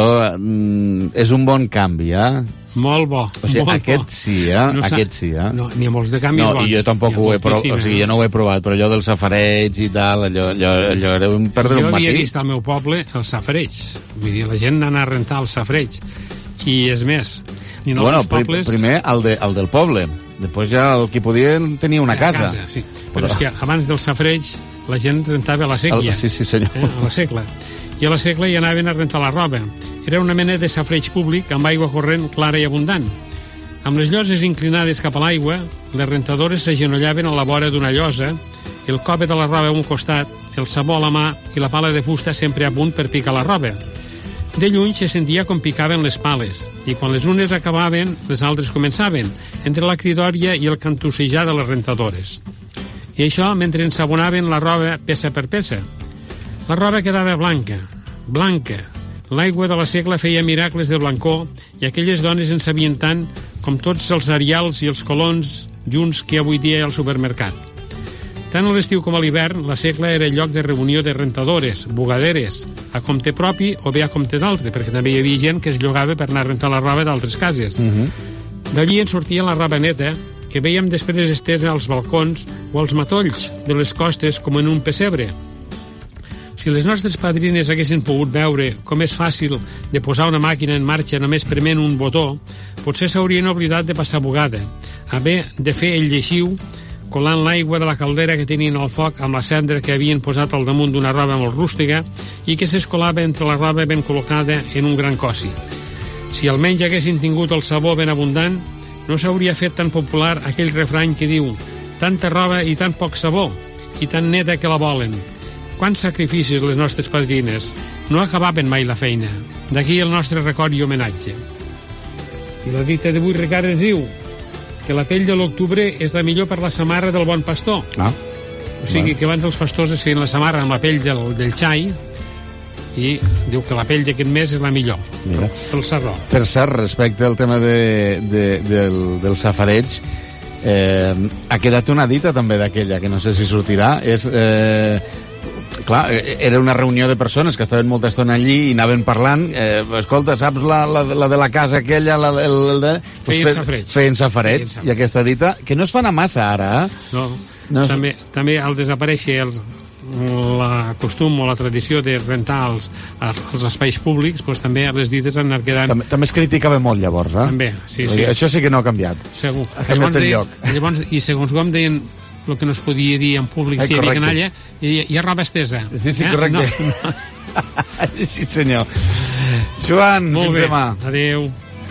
és un bon canvi, Molt bo. O sigui, aquest sí, aquest sí, No, n'hi ha molts de canvis bons. No, i jo tampoc ho he provat, o sigui, jo no ho he provat, però allò del safareig i tal, allò era un perdre un matí. Jo havia vist al meu poble el safareig. Vull dir, la gent anava a rentar el safareig. I és més, i en els pobles... Primer el del poble. Després ja el que podia tenia una casa. Sí. Però és que abans del safareig la gent rentava a la sèquia. Sí, senyor. A la segla. I a la segla hi anaven a rentar la roba. Era una mena de safareig públic amb aigua corrent clara i abundant. Amb les lloses inclinades cap a l'aigua, les rentadores s'agenollaven a la vora d'una llosa, el cope de la roba a un costat, el sabó a la mà i la pala de fusta sempre a punt per picar la roba. De lluny se sentia com picaven les pales, i quan les unes acabaven, les altres començaven, entre la cridòria i el cantussejar de les rentadores. I això mentre ensabonaven la roba peça per peça. La roba quedava blanca. L'aigua de la segla feia miracles de blancor i aquelles dones en sabien tant com tots els arials i els colons junts que avui dia hi ha al supermercat. Tant a l'estiu com a l'hivern, la segla era el lloc de reunió de rentadores, bugaderes, a compte propi o bé a compte d'altre, perquè també hi havia gent que es llogava per anar a rentar la roba d'altres cases. D'allí en sortia la roba neta, que veiem després estesa als balcons o als matolls de les costes com en un pessebre. Si les nostres padrines haguessin pogut veure com és fàcil de posar una màquina en marxa només prement un botó, potser s'haurien oblidat de passar bugada, haver de fer el lleixiu colant l'aigua de la caldera que tenien al foc amb la cendra que havien posat al damunt d'una roba molt rústica i que s'escolava entre la roba ben col·locada en un gran cossi. Si almenys haguessin tingut el sabó ben abundant, no s'hauria fet tan popular aquell refrany que diu «tanta roba i tan poc sabó, i tan neta que la volen». Quants sacrificis les nostres padrines. No acabaven mai la feina. D'aquí el nostre record i homenatge. I la dita d'avui, Ricard, ens diu que la pell de l'octubre és la millor per la samarra del bon pastor. O sigui que abans els pastors es feien la samarra amb la pell del xai i diu que la pell d'aquest mes és la millor pel sarró. Per cert, respecte al tema del safareig, ha quedat una dita també d'aquella, que no sé si sortirà, és... Clar, era una reunió de persones que estaven molta estona allí i anaven parlant, escolta, saps la de la casa aquella, feien safareig, i aquesta dita, que no es fa anar massa ara, No, també al desaparèixer la costum o la tradició de rentar els espais públics, doncs també les dites han anat quedant... També es criticava molt llavors, També, sí. Això sí que no ha canviat. Segur. Ha canviat el lloc. Llavors, i segons com deien el que no es podia dir en públic si hi havia canalla, hi ha roba estesa. Sí, correcte. Sí, senyor. Joan, molt fins bé. Demà. Adéu.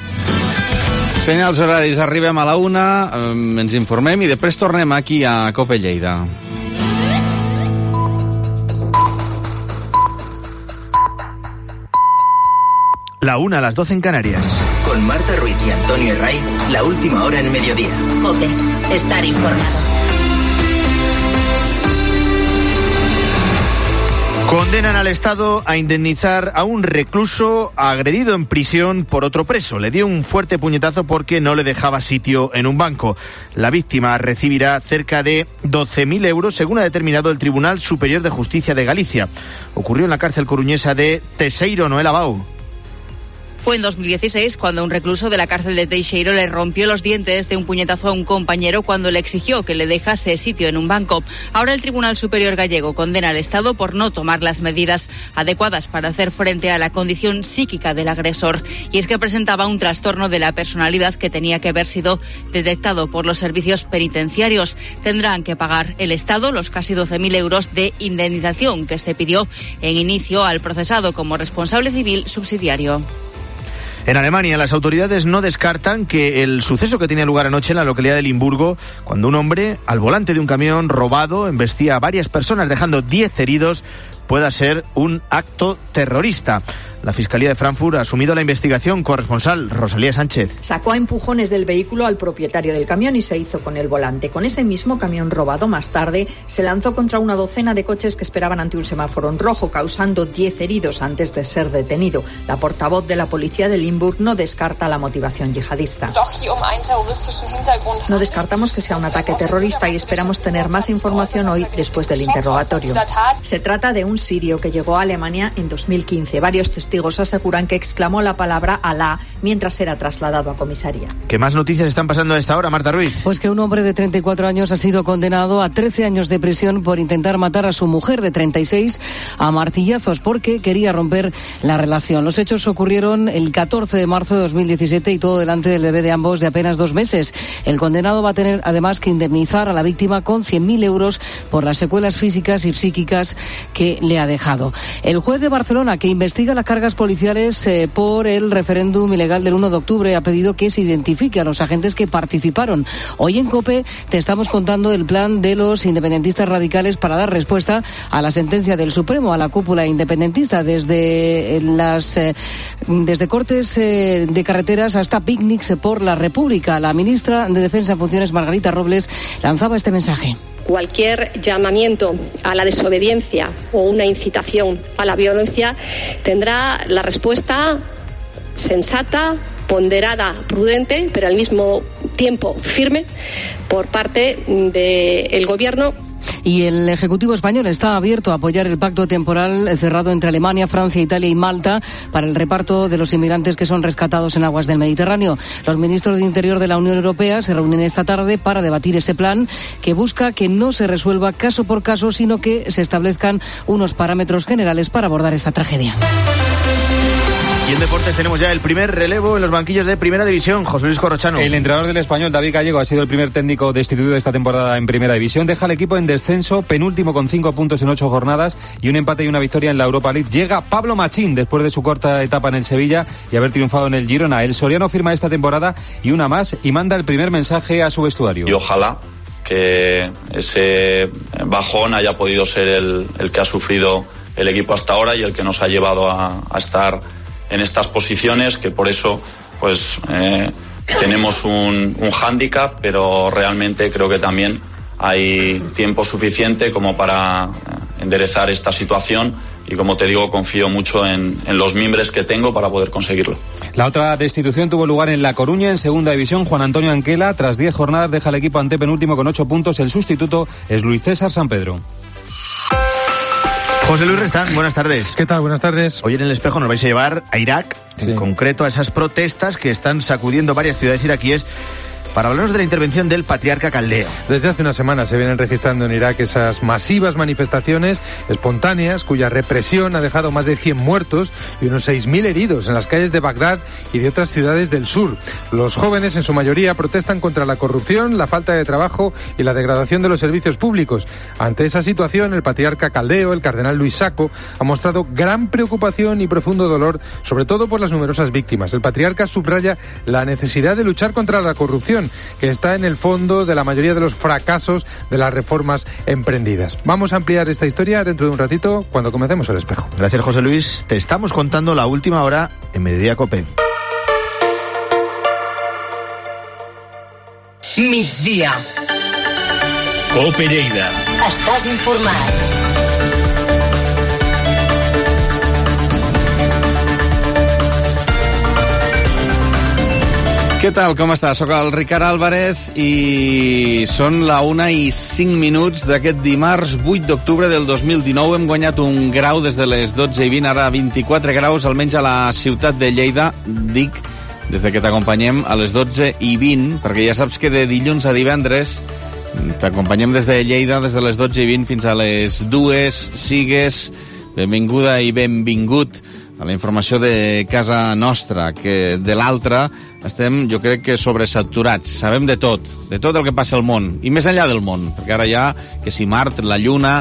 Senyals horaris, arribem a la 1, ens informem i després tornem aquí a Cope Lleida. la 1 a las 12 en Canarias. Con Marta Ruiz y Antonio Herray, la última hora en mediodía. COPE, estar informado. Condenan al Estado a indemnizar a un recluso agredido en prisión por otro preso. Le dio un fuerte puñetazo porque no le dejaba sitio en un banco. La víctima recibirá cerca de 12.000 euros, según ha determinado el Tribunal Superior de Justicia de Galicia. Ocurrió en la cárcel coruñesa de Teixeiro, Noel Abau. Fue en 2016 cuando un recluso de la cárcel de Teixeiro le rompió los dientes de un puñetazo a un compañero cuando le exigió que le dejase sitio en un banco. Ahora el Tribunal Superior gallego condena al Estado por no tomar las medidas adecuadas para hacer frente a la condición psíquica del agresor. Y es que presentaba un trastorno de la personalidad que tenía que haber sido detectado por los servicios penitenciarios. Tendrán que pagar el Estado los casi 12.000 euros de indemnización que se pidió en inicio al procesado como responsable civil subsidiario. En Alemania, las autoridades no descartan que el suceso que tenía lugar anoche en la localidad de Limburgo, cuando un hombre, al volante de un camión robado, embestía a varias personas dejando 10 heridos, pueda ser un acto terrorista. La Fiscalía de Frankfurt ha asumido la investigación. Corresponsal Rosalía Sánchez. Sacó a empujones del vehículo al propietario del camión y se hizo con el volante. Con ese mismo camión robado, más tarde, se lanzó contra una docena de coches que esperaban ante un semáforo en rojo, causando 10 heridos antes de ser detenido. La portavoz de la policía de Limburg no descarta la motivación yihadista. No descartamos que sea un ataque terrorista y esperamos tener más información hoy después del interrogatorio. Se trata de un sirio que llegó a Alemania en 2015. Varios testigos aseguran que exclamó la palabra Alá mientras era trasladado a comisaría. ¿Qué más noticias están pasando a esta hora, Marta Ruiz? Pues que un hombre de 34 años ha sido condenado a 13 años de prisión por intentar matar a su mujer de 36 a martillazos porque quería romper la relación. Los hechos ocurrieron el 14 de marzo de 2017 y todo delante del bebé de ambos de apenas 2 meses. El condenado va a tener además que indemnizar a la víctima con 100.000 euros por las secuelas físicas y psíquicas que le ha dejado. El juez de Barcelona, que investiga las cargas policiales por el referéndum ilegal del 1 de octubre, ha pedido que se identifique a los agentes que participaron. Hoy en COPE te estamos contando el plan de los independentistas radicales para dar respuesta a la sentencia del Supremo, a la cúpula independentista, desde cortes de carreteras hasta picnics por la República. La ministra de Defensa en funciones, Margarita Robles, lanzaba este mensaje. Cualquier llamamiento a la desobediencia o una incitación a la violencia tendrá la respuesta sensata, ponderada, prudente, pero al mismo tiempo firme por parte del Gobierno. Y el Ejecutivo español está abierto a apoyar el pacto temporal cerrado entre Alemania, Francia, Italia y Malta para el reparto de los inmigrantes que son rescatados en aguas del Mediterráneo. Los ministros de Interior de la Unión Europea se reúnen esta tarde para debatir ese plan que busca que no se resuelva caso por caso, sino que se establezcan unos parámetros generales para abordar esta tragedia. Y en deportes tenemos ya el primer relevo en los banquillos de Primera División. José Luis Corrochano. El entrenador del Español, David Gallego, ha sido el primer técnico destituido esta temporada en Primera División. Deja al equipo en descenso, penúltimo con 5 puntos en 8 jornadas y un empate y una victoria en la Europa League. Llega Pablo Machín después de su corta etapa en el Sevilla y haber triunfado en el Girona. El soriano firma esta temporada y una más y manda el primer mensaje a su vestuario. Y ojalá que ese bajón haya podido ser el que ha sufrido el equipo hasta ahora y el que nos ha llevado a estar en estas posiciones, que por eso pues tenemos un hándicap, pero realmente creo que también hay tiempo suficiente como para enderezar esta situación y, como te digo, confío mucho en los mimbres que tengo para poder conseguirlo. La otra destitución tuvo lugar en La Coruña, en Segunda División. Juan Antonio Anquela, tras 10 jornadas, deja al equipo antepenúltimo con 8 puntos. El sustituto es Luis César Sampedro. José Luis Restán, buenas tardes. ¿Qué tal? Buenas tardes. Hoy en El Espejo nos vais a llevar a Irak, en concreto a esas protestas que están sacudiendo varias ciudades iraquíes, para hablarnos de la intervención del patriarca Caldeo. Desde hace una semana se vienen registrando en Irak esas masivas manifestaciones espontáneas cuya represión ha dejado más de 100 muertos y unos 6.000 heridos en las calles de Bagdad y de otras ciudades del sur. Los jóvenes en su mayoría protestan contra la corrupción, la falta de trabajo y la degradación de los servicios públicos. Ante esa situación, el patriarca Caldeo, el cardenal Luis Sacco, ha mostrado gran preocupación y profundo dolor, sobre todo por las numerosas víctimas. El patriarca subraya la necesidad de luchar contra la corrupción corrupción, que está en el fondo de la mayoría de los fracasos de las reformas emprendidas. Vamos a ampliar esta historia dentro de un ratito cuando comencemos El Espejo. Gracias, José Luis. Te estamos contando la última hora en Mediodía COPE. Migdia. COPE Lleida. Estàs informat. Què tal, com està? Soc el Ricard Álvarez i són la 1:05 d'aquest dimarts 8 d'octubre del 2019. Hem guanyat un grau des de les 12:20, ara 24 graus, almenys a la ciutat de Lleida. Dic, des de que t'acompanyem a les 12:20, perquè ja saps que de dilluns a divendres t'acompanyem des de Lleida, des de les 12:20 fins a les 2. Sigues benvinguda i benvingut a la informació de casa nostra, que de l'altra estem, jo crec que sobresaturats. Sabem de tot el que passa al món, i més enllà del món, perquè ara ja, que si Mart, la Lluna,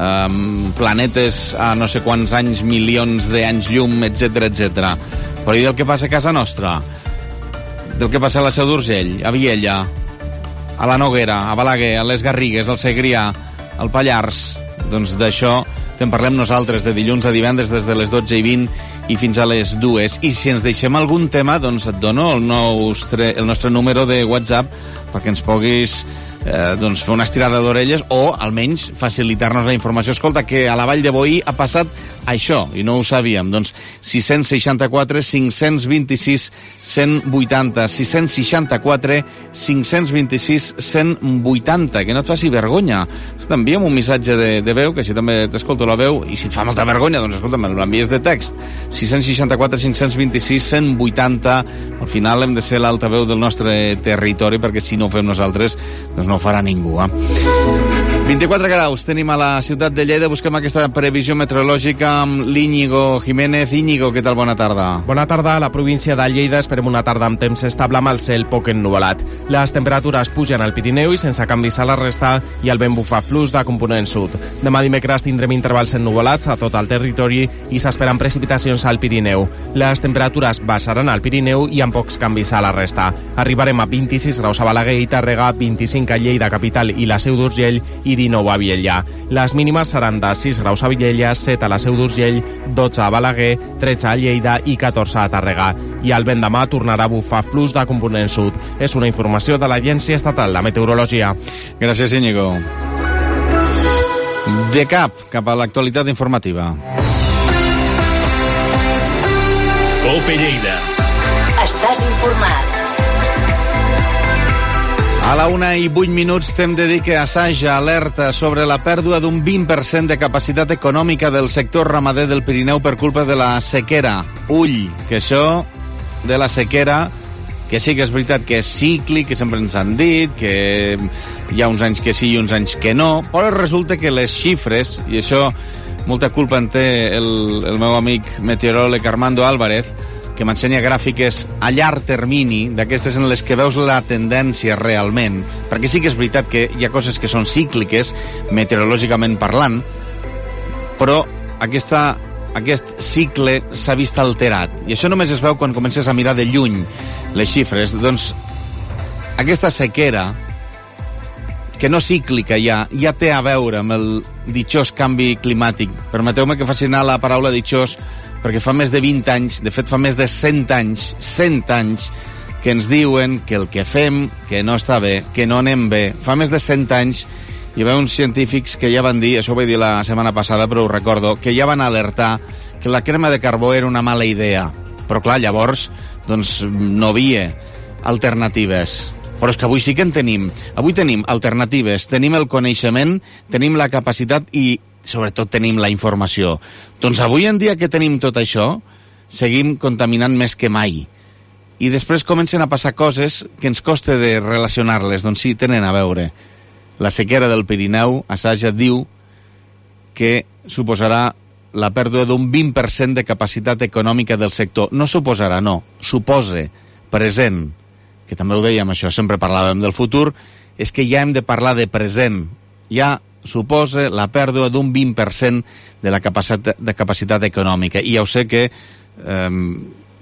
planetes a no sé quants anys, milions d'anys llum, etc etc. Però i del que passa a casa nostra? Del que passa a la Seu d'Urgell, a Viella, a la Noguera, a Balaguer, a les Garrigues, al Segrià, al Pallars? Doncs d'això te'n parlem nosaltres de dilluns a divendres des de les 12:20 i fins a les 2. I si ens deixem algun tema, doncs et dono el nostre número de WhatsApp perquè ens puguis fer una estirada d'orelles o almenys facilitar-nos la informació. Escolta, que a la Vall de Boí ha passat això i no ho sabíem. Doncs 664 526 180, 664 526 180. Que no et faci vergonya. Envia'm un missatge de veu, que així també t'escolto la veu, i si et fa molta vergonya, doncs escolta, me l'envies de text. 664 526 180. Al final hem de ser l'altaveu del nostre territori, perquè si no ho fem nosaltres, doncs no ho farà ningú. 24 graus tenim a la ciutat de Lleida. Busquem aquesta previsió meteorològica amb l'Íñigo Jiménez. Íñigo, què tal? Bona tarda. Bona tarda. A la província de Lleida esperem una tarda amb temps estable amb el cel poc ennuvolat. Les temperatures pugen al Pirineu i sense canvis a la resta, i el vent bufa flux de component sud. Demà dimecres tindrem intervals ennuvolats a tot el territori i s'esperen precipitacions al Pirineu. Les temperatures baixaran al Pirineu i amb pocs canvis a la resta. Arribarem a 26 graus a Balaguer i Tàrrega, 25 a Lleida capital i la Seu d'Urgell i 19 a Viella. Les mínimes seran de 6 graus a Viella, 7 a la Seu d'Urgell, 12 a Balaguer, 13 a Lleida i 14 a Tàrrega. I el vent demà tornarà a bufar flux de component sud. És una informació de l'Agència Estatal de Meteorologia. Gràcies, Íñigo. De cap a l'actualitat informativa. COPE Lleida. Estàs informat. A la 1:08 t'hem de dir que Asaja alerta sobre la pèrdua d'un 20% de capacitat econòmica del sector ramader del Pirineu per culpa de la sequera. Ull, que això de la sequera, que sí que és veritat que és cíclic, que sempre ens han dit, que hi ha uns anys que sí i uns anys que no, però resulta que les xifres, i això molta culpa en té el meu amic meteoròleg Armando Álvarez, que m'ensenya gràfiques a llarg termini, d'aquestes en les que veus la tendència realment, perquè sí que és veritat que hi ha coses que són cícliques, meteorològicament parlant, però aquest cicle s'ha vist alterat, i això només es veu quan comences a mirar de lluny les xifres. Doncs aquesta sequera, que no cíclica ja té a veure amb el ditxós canvi climàtic. Permeteu-me que faci anar la paraula ditxós, perquè fa més de 20 anys, de fet fa més de 100 anys, que ens diuen que el que fem, que no està bé, que no anem bé. Fa més de 100 anys hi va uns científics que ja van dir, això ho vaig dir la setmana passada, però ho recordo, que ja van alertar que la crema de carbó era una mala idea. Però clar, llavors, doncs no havia alternatives. Però és que avui sí que en tenim. Avui tenim alternatives, tenim el coneixement, tenim la capacitat i sobretot tenim la informació. Doncs avui en dia que tenim tot això, seguim contaminant més que mai. I després comencen a passar coses que ens costa de relacionar-les. Doncs sí, tenen a veure. La sequera del Pirineu, Asaja diu que suposarà la pèrdua d'un 20% de capacitat econòmica del sector. No suposarà, no. Supose, present, que també ho dèiem això, sempre parlàvem del futur, és que ja hem de parlar de present. Ja suposa la pèrdua d'un 20% de la capacitat econòmica. I ja ho sé que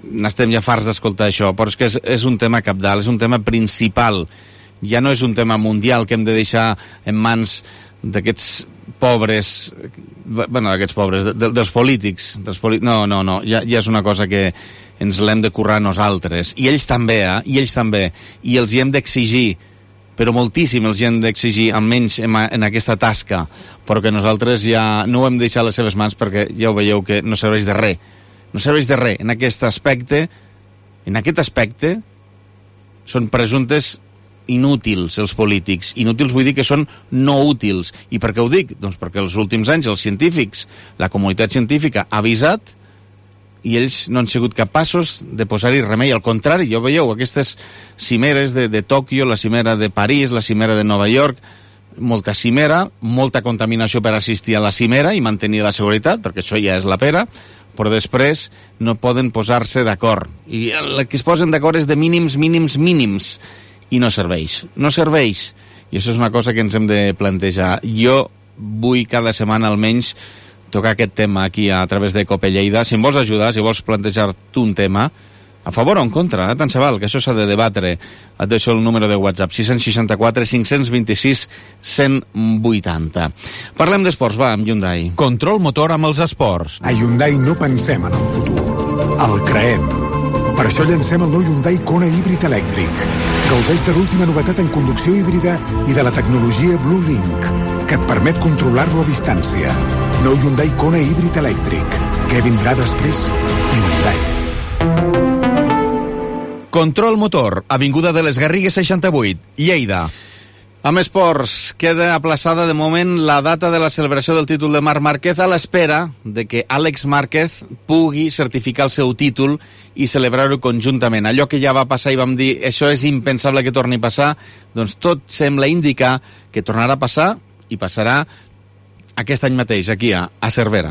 n'estem ja farts d'escoltar això, però és que és un tema cabdal, és un tema principal. Ja no és un tema mundial que hem de deixar en mans d'aquests pobres, bueno, d'aquests pobres, dels polítics. No, ja és una cosa que ens l'hem de currar nosaltres. I ells també, I ells també. I els hi hem d'exigir, però moltíssim els hi hem d'exigir, almenys en aquesta tasca, però que nosaltres ja no ho hem de deixar a les seves mans perquè ja ho veieu que no serveix de res. No serveix de res. En aquest aspecte són presumptes inútils els polítics. Inútils vull dir que són no útils. I per què ho dic? Doncs perquè els últims anys els científics, la comunitat científica ha avisat i ells no han sigut capaços de posar-hi remei. Al contrari, ja ho veieu, aquestes cimeres de Tòquio, la cimera de París, la cimera de Nova York, molta cimera, molta contaminació per assistir a la cimera i mantenir la seguretat, perquè això ja és la pera, però després no poden posar-se d'acord. I el que es posen d'acord és de mínims, i no serveix. No serveix. I això és una cosa que ens hem de plantejar. Jo vull cada setmana almenys tocar aquest tema aquí a través de Cope Lleida. Si em vols ajudar, si vols plantejar tu un tema, a favor o en contra, tant se val, que això s'ha de debatre. Et deixo el número de WhatsApp, 664 526 180. Parlem d'esports, va, amb Hyundai. Control motor amb els esports. A Hyundai no pensem en el futur, el creem. Per això llancem el nou Hyundai Kona híbrid elèctric. Gaudeix de l'última novetat en conducció híbrida i de la tecnologia Blue Link, que et permet controlar-lo a distància. Nou Hyundai Kona híbrid elèctric. Què vindrà després? Hyundai. Control motor, Avinguda de les Garrigues 68, Lleida. Amb esports, queda aplaçada de moment la data de la celebració del títol de Marc Márquez a l'espera de que Àlex Márquez pugui certificar el seu títol i celebrar-ho conjuntament. Allò que ja va passar i vam dir això és impensable que torni a passar, doncs tot sembla indicar que tornarà a passar i passarà aquest any mateix, aquí a Cervera.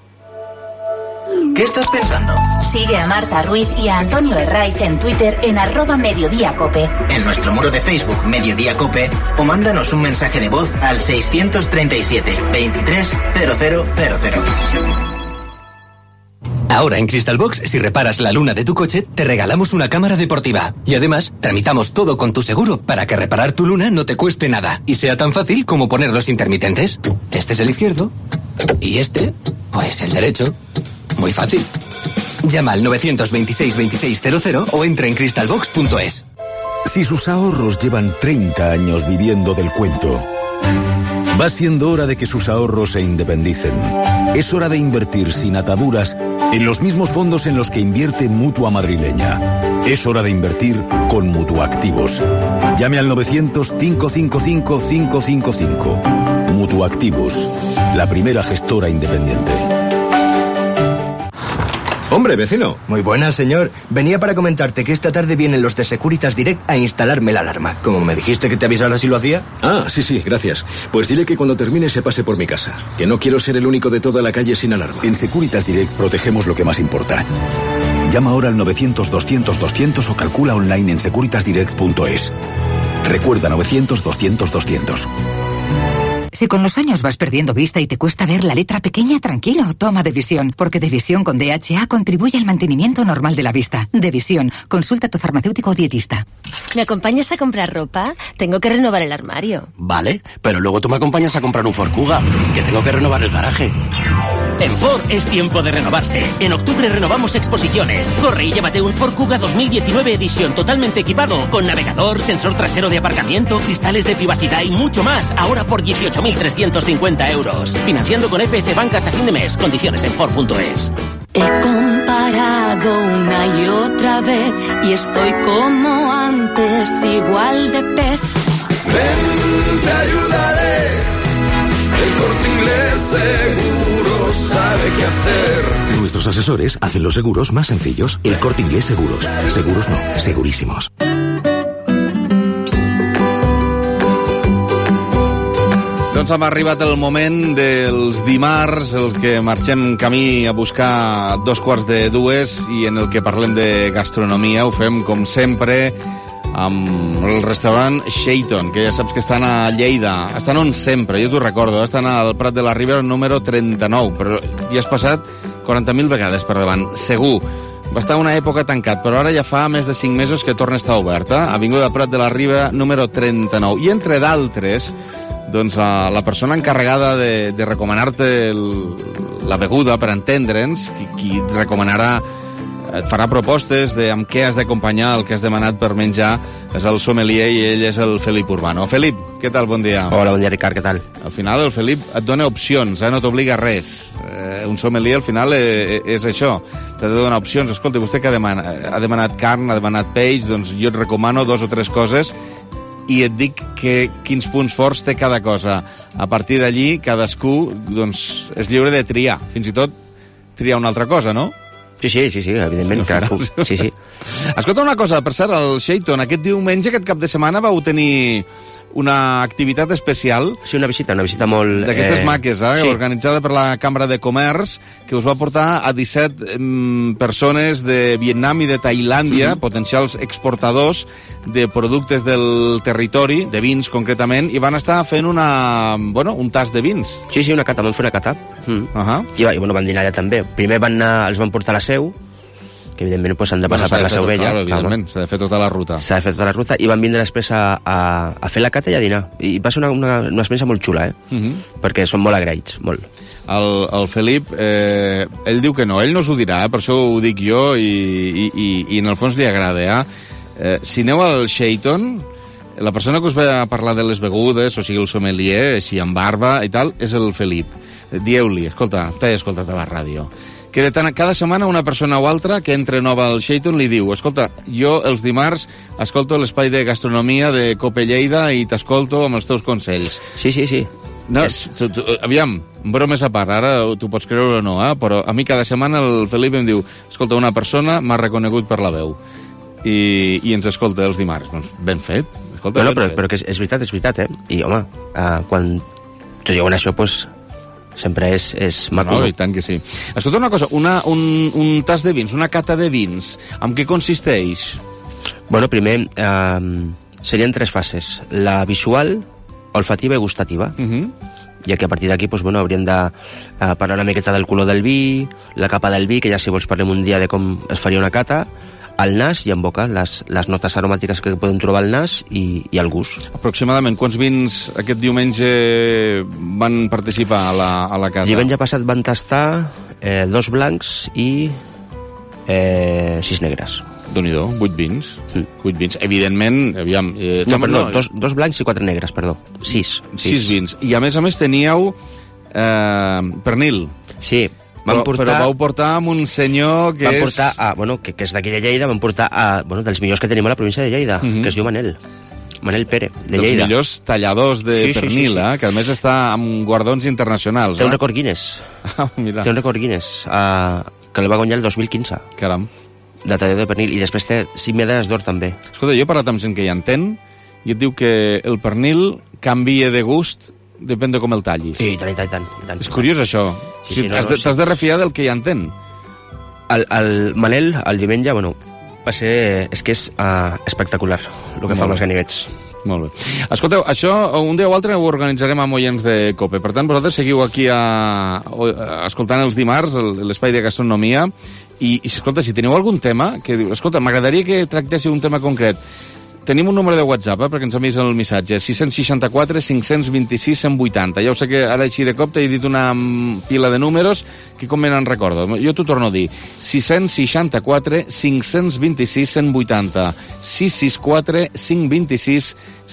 ¿Qué estás pensando? Sigue a Marta Ruiz y a Antonio Herraiz en Twitter en @mediodíacope. En nuestro muro de Facebook Mediodía Cope o mándanos un mensaje de voz al 637 23 0000. Ahora en Crystalbox, si reparas la luna de tu coche, te regalamos una cámara deportiva. Y además, tramitamos todo con tu seguro para que reparar tu luna no te cueste nada y sea tan fácil como poner los intermitentes. Este es el izquierdo y este, pues el derecho. Muy fácil. Llama al 926 2600 o entra en crystalbox.es. Si sus ahorros llevan 30 años viviendo del cuento, va siendo hora de que sus ahorros se independicen. Es hora de invertir sin ataduras en los mismos fondos en los que invierte Mutua Madrileña. Es hora de invertir con Mutuactivos. Llame al 900 555 555. Mutuactivos, la primera gestora independiente. Hombre, vecino. Muy buenas, señor. Venía para comentarte que esta tarde vienen los de Securitas Direct a instalarme la alarma. Como me dijiste que te avisara si lo hacía. Ah, sí, gracias. Pues dile que cuando termine se pase por mi casa. Que no quiero ser el único de toda la calle sin alarma. En Securitas Direct protegemos lo que más importa. Llama ahora al 900-200-200 o calcula online en securitasdirect.es. Recuerda 900-200-200. Si con los años vas perdiendo vista y te cuesta ver la letra pequeña, tranquilo, toma Devisión, porque Devisión con DHA contribuye al mantenimiento normal de la vista. Devisión, consulta a tu farmacéutico o dietista. ¿Me acompañas a comprar ropa? Tengo que renovar el armario. Vale, pero luego tú me acompañas a comprar un Ford Kuga, que tengo que renovar el garaje. En Ford es tiempo de renovarse. En octubre renovamos exposiciones. Corre y llévate un Ford Kuga 2019 edición totalmente equipado, con navegador, sensor trasero de aparcamiento, cristales de privacidad y mucho más. Ahora por 18.350 euros. Financiando con FS Bank hasta fin de mes. Condiciones en Ford.es. He comparado una y otra vez y estoy como antes, igual de pez. Ven, te ayudaré. El Corte Inglés Seguros sabe qué hacer. Nuestros asesores hacen los seguros más sencillos. El Corte Inglés Seguros. Seguros no, segurísimos. Doncs hem arribat el moment dels dimarts, el que marxem camí a buscar 2:45 i en el que parlem de gastronomia. Ho fem, com sempre, amb el restaurant Shaiton, que ja saps que estan a Lleida. Estan on sempre, jo t'ho recordo, estan al Prat de la Ribera número 39, però ja has passat 40.000 vegades per davant, segur. Va estar una època tancat, però ara ja fa més de 5 mesos que torna a estar oberta. Avinguda Prat de la Riba, número 39. I entre d'altres, doncs la persona encarregada de recomanar-te la beguda, per entendre'ns, qui recomanarà, et farà propostes de amb què has d'acompanyar el que has demanat per menjar, és el sommelier i ell és el Felip Urbano. Felip, què tal? Bon dia. Hola, bon dia, Ricard, què tal? Al final el Felip et dona opcions, no t'obliga a res. Un sommelier al final és això, t'ha de donar opcions. Escolta, vostè que ha demanat carn, ha demanat peix, doncs jo et recomano 2 o 3 coses i et dic quins punts forts té cada cosa. A partir d'allí, cadascú doncs, és lliure de triar, fins i tot triar una altra cosa, no? Sí, evidentment, clar. Sí. Escolta una cosa, per cert, el Shayton, aquest diumenge, aquest cap de setmana, vau tenir una activitat especial. Sí, una visita molt... D'aquestes maques, sí. Organitzada per la Cambra de Comerç, que us va portar a 17 persones de Vietnam i de Tailàndia, potencials exportadors de productes del territori, de vins concretament, i van estar fent un tast de vins. Sí, una cata, van fer una cata. I van dinar allà també. Primer els van portar a la Seu, que evidentment s'han de passar per la Seu Vella. Evidentment, s'ha de fer tota la ruta. I van vindre després a fer la cata i a dinar. I va ser una experiència molt xula, perquè són molt agraïts, molt. El Felip, ell diu que no, ell no us ho dirà, per això ho dic jo, i en el fons li agrada. Si aneu al Shayton, la persona que us va parlar de les begudes, o sigui, el sommelier, així amb barba i tal, és el Felip. Dieu-li, escolta, t'he escoltat a la ràdio, que cada setmana una persona o altra que entra nova al Shayton li diu, escolta, jo els dimarts escolto l'espai de gastronomia de Cope Lleida i t'escolto amb els teus consells. Sí. No, aviam, bromes a part, ara t'ho pots creure o no, però a mi cada setmana el Felip em diu, escolta, una persona m'ha reconegut per la veu i ens escolta els dimarts. Doncs ben fet. Escolta, però que és veritat, I, home, quan t'ho diuen això, doncs sempre és maco. No, i tant que sí. Escolta una cosa, un tast de vins, una cata de vins, amb què consisteix? Bueno, primer serien 3 fases. La visual, olfativa i gustativa. Ja que a partir d'aquí hauríem de parlar una miqueta del color del vi, la capa del vi, que ja si vols parlem un dia de com es faria una cata, al nas i en boca, les notes aromàtiques que podem trobar al nas i el gust. Aproximadament quants vins aquest diumenge van participar a la casa? Diumenge passat van tastar 2 blancs i 6 negres. Déu-n'hi-do, 8 vins. 8 vins. Evidentment, aviam... perdó, 2 blancs i 4 negres, perdó. 6 vins. I a més pernil. Sí. Però vau portar amb un senyor que que és d'aquí de Lleida, van portar dels millors que tenim a la província de Lleida, que es diu Manel Pere, de Lleida. Dels millors talladors de pernil, que a més està amb guardons internacionals. Té un record Guinness. Té un record Guinness, que el va guanyar el 2015. Caram. De tallador de pernil, i després té 5 medalles d'or també. Escolta, jo he parlat amb gent que hi entén, i et diu que el pernil canvia de gust depèn de com el tallis. Sí, i tant. És curiós, això. T'has de refiar del que hi entén. El Manel, el diumenge, va ser... És que és espectacular, el que fa amb els ganivets. Molt bé. Escolteu, això un dia o altre ho organitzarem amb oients de COPE. Per tant, vosaltres seguiu aquí escoltant els dimarts l'espai de gastronomia i escolta, si teniu algun tema que diu, escolta, m'agradaria que tractéssiu un tema concret. Tenim un número de WhatsApp, perquè ens envies el missatge, 664 526 180. Ja ho sé que ara així de cop t'he dit una pila de números que com me n'en recordo. Jo t'ho torno a dir. 664 526 180. 664 526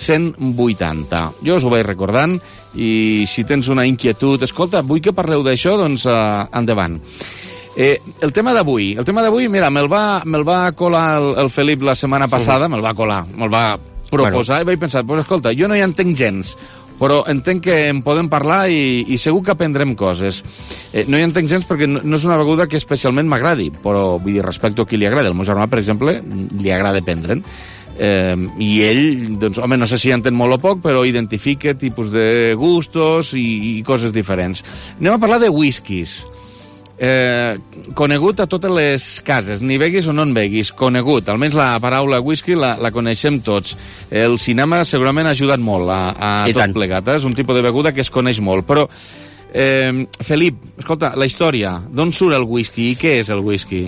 180. Jo us ho vaig recordant i si tens una inquietud, escolta, vull que parleu d'això, doncs endavant. El tema d'avui, mira, me'l va colar el Felip la setmana passada, me'l va proposar, i vaig pensar, pues escolta, jo no hi entenc gens, però entenc que en podem parlar i segur que aprendrem coses. No hi entenc gens perquè no és una beguda que especialment m'agradi, però vull dir, respecto a qui li agrada. El meu germà, per exemple, li agrada prendre'n. I ell, doncs, home, no sé si entén molt o poc, però identifica tipus de gustos i coses diferents. Anem a parlar de whiskies. Conegut a totes les cases, ni beguis o no en beguis, conegut, almenys la paraula whisky la coneixem tots. El cinema segurament ha ajudat molt a tot plegat, és un tipus de beguda que es coneix molt, però Felip, escolta, la història, d'on surt el whisky i què és el whisky?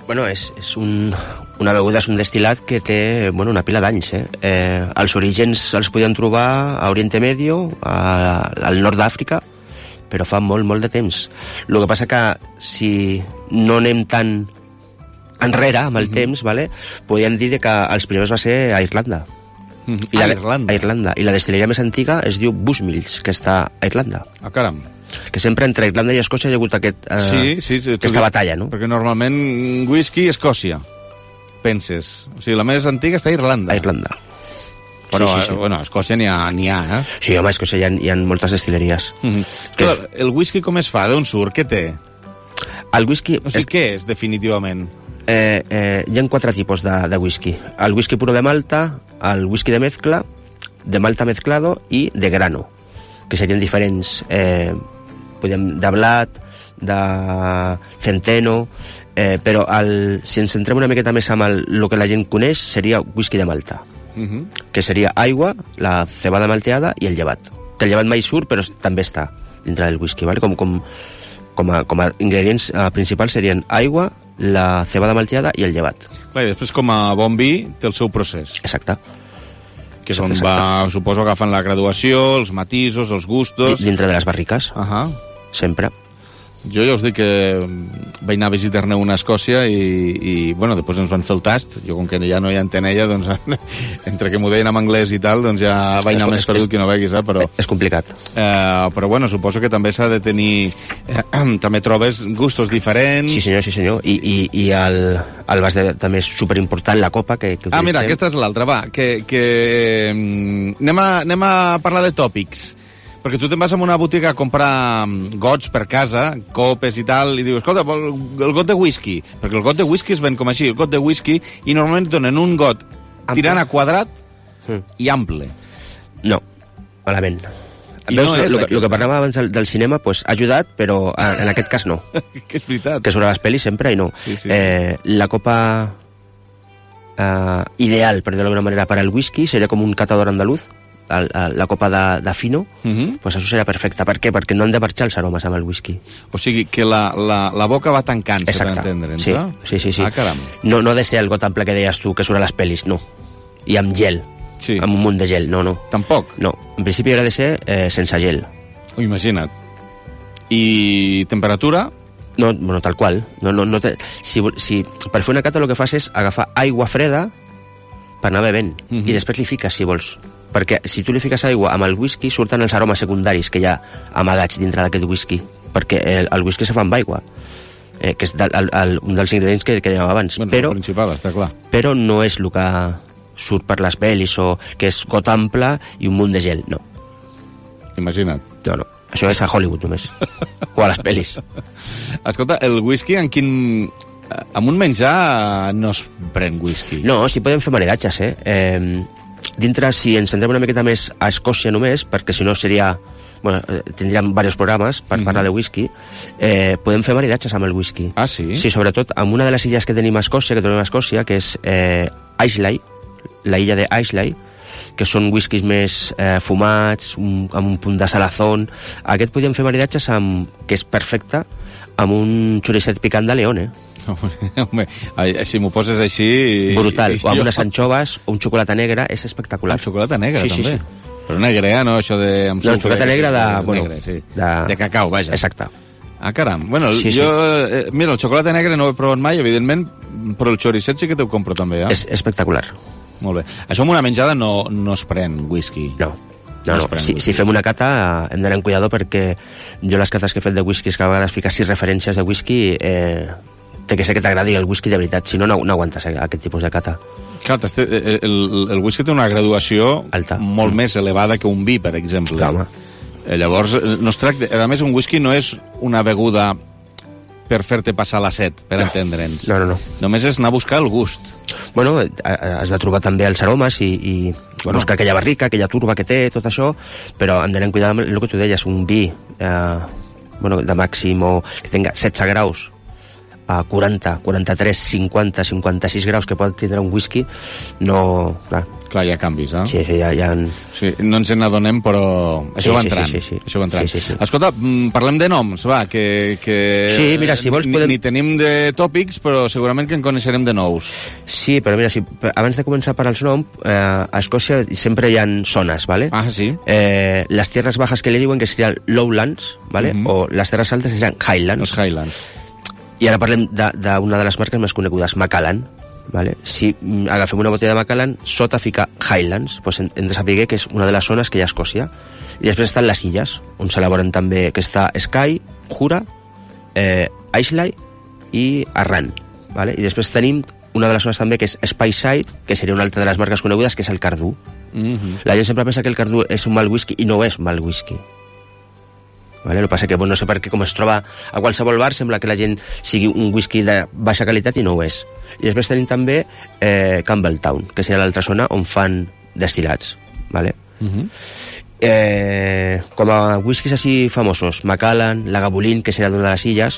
Bueno, és una beguda, és un destil·lat que té una pila d'anys. Els orígens els podien trobar a Oriente Medio, al nord d'Àfrica, però fa molt, molt de temps. El que passa que si no anem tan enrere amb el temps, podríem dir que els primers va ser a Irlanda. A Irlanda. I la destil·leria més antiga es diu Bushmills, que està a Irlanda. Ah, caram. Que sempre entre Irlanda i Escòcia hi ha hagut aquesta batalla, no? Perquè normalment whisky, Escòcia, penses. O sigui, la més antiga està a Irlanda. A Irlanda. Però, bueno, a Escòcia n'hi ha, eh? Sí, home, a Escòcia hi ha moltes destil·leries. El whisky com es fa? D'on surt? Què té? El whisky... O sigui, què és, definitivament? Hi ha 4 tipus de whisky. El whisky puro de Malta, el whisky de mezcla, de Malta mezclado i de grano, que serien diferents... de blat, de centeno, però si ens centrem una miqueta més amb el que la gent coneix, seria whisky de Malta, que seria aigua, la cebada malteada i el llevat. Que el llevat mai surt, però també està dintre del whisky, ¿vale? Com a ingredients principals serien aigua, la cebada malteada i el llevat. Clar, i després, com a bon vi, té el seu procés. Exacte. Que és on va, suposo, agafant la graduació, els matisos, els gustos... Dintre de les barriques. Sempre. Jo ja us dic que vaig anar a visitar-ne una a Escòcia i bueno, després ens van fer el tast. Jo, com que ja no hi entenc ella, doncs, entre que m'ho deien en anglès i tal, doncs ja vaig anar més perdut que no veguis, però... És complicat. Però bueno, suposo que també s'ha de tenir... també trobes gustos diferents... Sí, senyor. I el vas de... també és superimportant, la copa que utilitzem. Mira, aquesta és l'altra, va, anem a parlar de tòpics. Perquè tu te'n vas a una botiga a comprar gots per casa, copes i tal, i dius, escolta, el got de whisky. Perquè el got de whisky es ven com així, el got de whisky, i normalment donen un got tirant a quadrat i ample. No, malament. Veus, el que parlàvem abans del cinema ha ajudat, però en aquest cas no. Que és veritat. Que sobre les pel·lis sempre i no. La copa ideal, per dir-ho d'alguna manera, per al whisky seria com un catador andaluz, la copa de fino, doncs això serà perfecte. Per què? Perquè no han de marxar els aromes amb el whisky. O sigui, que la boca va tancant, per entendre'ns, no? Sí. Ah, caram. No ha de ser el got ample que deies tu, que surt a les pel·lis, no. I amb gel, amb un munt de gel, no. Tampoc? No, en principi haurà de ser sense gel. Imagina't. I temperatura? No, bueno, tal qual. Si per fer una cata el que fas és agafar aigua freda per anar bevent, i després li fiques, si vols. Perquè si tu li fiques aigua amb el whisky surten els aromes secundaris que hi ha amagats dintre d'aquest whisky, perquè el whisky se fa amb aigua, que és un dels ingredients que dèiem abans. Bueno, però, el principal, està clar. Però no és el que surt per les pel·lis, o que és got ample i un munt de gel, no. Imagina't. No. Això és a Hollywood només, o a les pel·lis. Escolta, el whisky amb un menjar no es pren whisky? No, sí podem fer maridatges, dintre, si ens centrem una miqueta més a Escòcia només, perquè si no seria... Bueno, tindríem diversos programes per parlar de whisky, podem fer maridatges amb el whisky. Ah, sí? Sí, sobretot amb una de les illes que tenim a Escòcia, que és Islay, la illa de Islay, que són whiskys més fumats, amb un punt de salazón. Aquest podríem fer maridatges que és perfecte, amb un xoricet picant de León, Home, si m'ho poses així... Brutal, o amb unes anxoves o un xocolata negra, és espectacular. Xocolata negra, també? Sí. Però negre, no? Això de... No, xocolata negra de cacau, vaja. Exacte. Ah, caram. Bueno, mira, el xocolata negre no ho he provat mai, evidentment, però el xoricet sí que t'ho compro també, És espectacular. Molt bé. Això amb una menjada no es pren whisky. No. Si fem una cata hem d'anar amb cuidado, perquè jo les cates que he fet de whisky, que a vegades fiques 6 referències de whisky, té que ser que t'agradi el whisky de veritat, si no, no aguantes aquest tipus de cata. Clar, el whisky té una graduació alta, molt més elevada que un vi, per exemple. Clar, llavors, no es tracta... A més, un whisky no és una beguda per fer-te passar la set, per entendre'ns. No. Només és anar a buscar el gust. Bueno, has de trobar també els aromes i buscar aquella barrica, aquella turba que té, tot això, però hem d'anar amb cuidado amb el que tu deies, un vi de màxim o que tenga 16 graus a 40, 43, 50, 56 graus que pot tindre un whisky, no... Clar, hi ha canvis, eh? Sí, ja... Sí, no ens n'adonem, però això va entrant. Això va entrant. Sí. Escolta, parlem de noms, va, que sí, mira, si vols podem... Ni tenim de tòpics, però segurament que en coneixerem de nous. Sí, però mira, abans de començar per als noms, a Escòcia sempre hi ha zones, ¿vale? Ah, sí? Les tierras bajas que li diuen que serien lowlands, ¿vale? O les terres altes serien highlands. Els highlands. I ara parlem d'una de les marques més conegudes, Macallan. Vale? Si agafem una botella de Macallan, sota fica Highlands, doncs hem de saber que és una de les zones que hi ha a Escòcia. I després estan les illes, on s'elaboren també, que està Skye, Jura, Islay i Arran. Vale? I després tenim una de les zones també que és Speyside, que seria una altra de les marques conegudes, que és el Cardú. La gent sempre pensa que el Cardú és un mal whisky i no és mal whisky. Vale? El que passa que no sé per què, com es troba a qualsevol bar, sembla que la gent sigui un whisky de baixa qualitat i no ho és. I després tenim també Campbelltown, que seria l'altra zona on fan destilats. Vale? Com a whiskies així famosos, Macallan, Lagavulin, que seria d'una de les illes,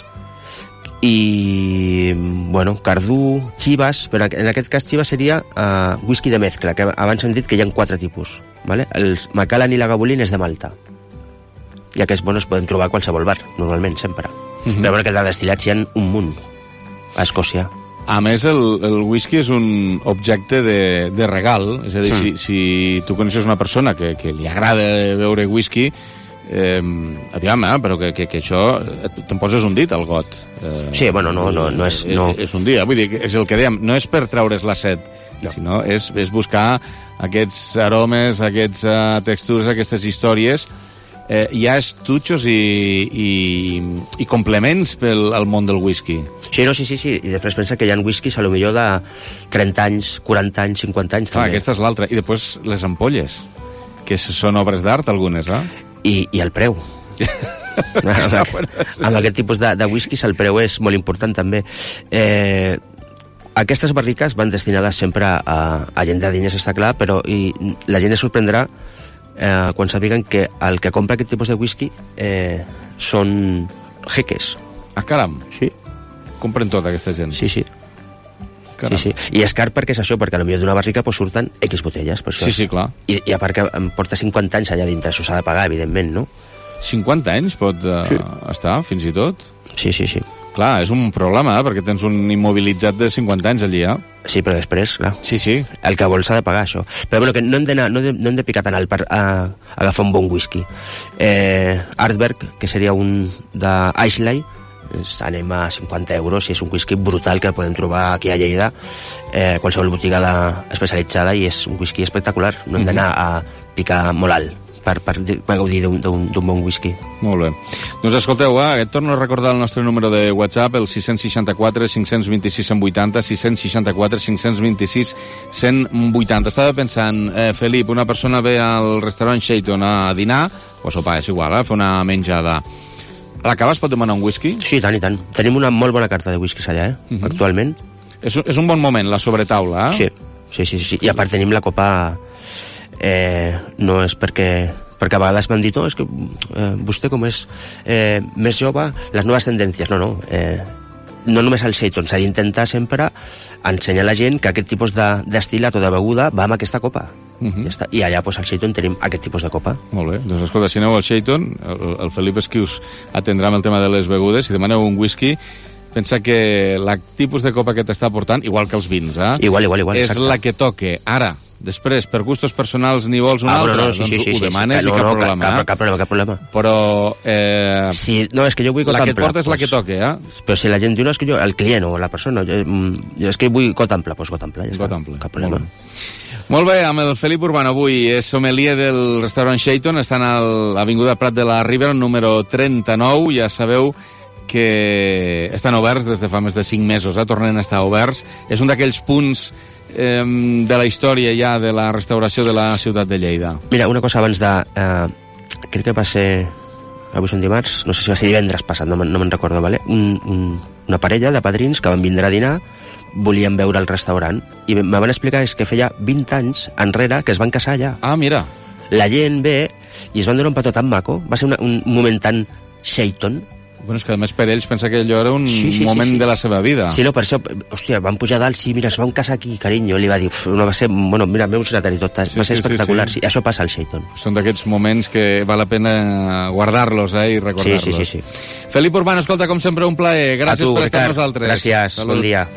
i bueno, Cardú, Chivas, però en aquest cas Chivas seria whisky de mezcla, que abans hem dit que hi ha 4 tipus. Vale? Els Macallan i Lagavulin és de Malta, i aquests es poden trobar a qualsevol bar, normalment, sempre. Però perquè de destilats hi ha un munt a Escòcia. A més, el whisky és un objecte de regal, és a dir, si tu coneixes una persona que li agrada beure whisky, aviam, però que això te'n poses un dit al got. Sí, bueno, no és... És un dia, vull dir, és el que dèiem, no és per treure's la set, sinó és buscar aquests aromes, aquestes textures, aquestes històries. Hi ha estudios i complements al món del whisky. Sí. I després pensa que hi ha whiskies a lo millor de 30 anys, 40 anys, 50 anys. També. Aquesta és l'altra. I després les ampolles, que són obres d'art algunes, eh? I el preu. Amb aquest tipus de whiskies el preu és molt important també. Aquestes barriques van destinades sempre a gent de diners, està clar, però la gent es sorprendrà quan sabien que el que compra aquest tipus de whisky són jeques. Ah, caram. Sí. Compren tota aquesta gent. Sí. Sí. I és car perquè és això, perquè potser d'una barrica surten X botelles. Sí, clar. I a part que em porta 50 anys allà dintre, això s'ha de pagar, evidentment, no? 50 anys pot estar, fins i tot? Sí. Clar, és un problema, perquè tens un immobilitzat de 50 anys allí, Sí, però després, clar. Sí. El que vols s'ha de pagar, això. Però bueno, que no hem de picar tan alt per agafar un bon whisky. Ardbeg, que seria un d'Islay, anem a 50 euros, i és un whisky brutal que podem trobar aquí a Lleida, qualsevol botiga especialitzada, i és un whisky espectacular. No hem d'anar a picar molt alt per gaudir d'un bon whisky. Molt bé. Doncs escolteu, et torno a recordar el nostre número de WhatsApp, el 664 526 180, 664 526 180. Estava pensant, Felip, una persona ve al restaurant Shayton a dinar, o a sopar, és igual, fer una menjada. A la cava es pot demanar un whisky? Sí, tant i tant. Tenim una molt bona carta de whiskys allà, actualment. És un bon moment, la sobretaula, Sí. I a part tenim la copa... no és perquè a vegades m'han dit, és que vostè com és més jove, les noves tendències, no només al Shayton, s'ha d'intentar sempre ensenyar a la gent que aquest tipus d'estilat o de beguda va amb aquesta copa. Ja està. I allà al Shayton tenim aquest tipus de copa. Molt bé, doncs escolta, si aneu al Shayton, el Felip Esquius atendrà amb el tema de les begudes, si demaneu un whisky, pensa que el tipus de copa que t'està portant, igual que els vins, igual, és exacte. la que toque. Ara, després, per gustos personals n'hi vols una altra, doncs ho demanes i cap problema. Cap problema. Però no, és que jo vull la que et porta és la que toque, Però si la gent diu, no, és que jo, el client o la persona, jo és que vull got ample, doncs got ample, ja està, cap problema. Molt bé, amb el Felip Urbano avui és sommelier del restaurant Shayton, estan a l'Avinguda Prat de la Ribera, número 39, ja sabeu que estan oberts des de fa més de 5 mesos, tornen a estar oberts. És un d'aquells punts de la història ja de la restauració de la ciutat de Lleida. Mira, una cosa abans de... crec que va ser... Avui són dimarts, no sé si va ser divendres passat, no me'n recordo, ¿vale? Una parella de padrins que van vindre a dinar, volien veure el restaurant, i me van explicar que feia 20 anys enrere que es van casar allà. Ah, mira. La gent ve i es van donar un petó tan maco, va ser un moment tan Shayton, Bueno, és que a més per ells pensa que allò era un moment de la seva vida. Sí, no, per això, hòstia, van pujar dalt, sí, mira, es va un casa aquí, carinyo, li va dir, no va ser, bueno, mira, meu secretari tot, va ser espectacular, sí, això passa al Shaiton. Són d'aquests moments que val la pena guardar-los, i recordar-los. Sí. Felip Urbano, escolta, com sempre, un plaer. Gràcies per estar amb nosaltres. Gràcies, Salut. Bon dia.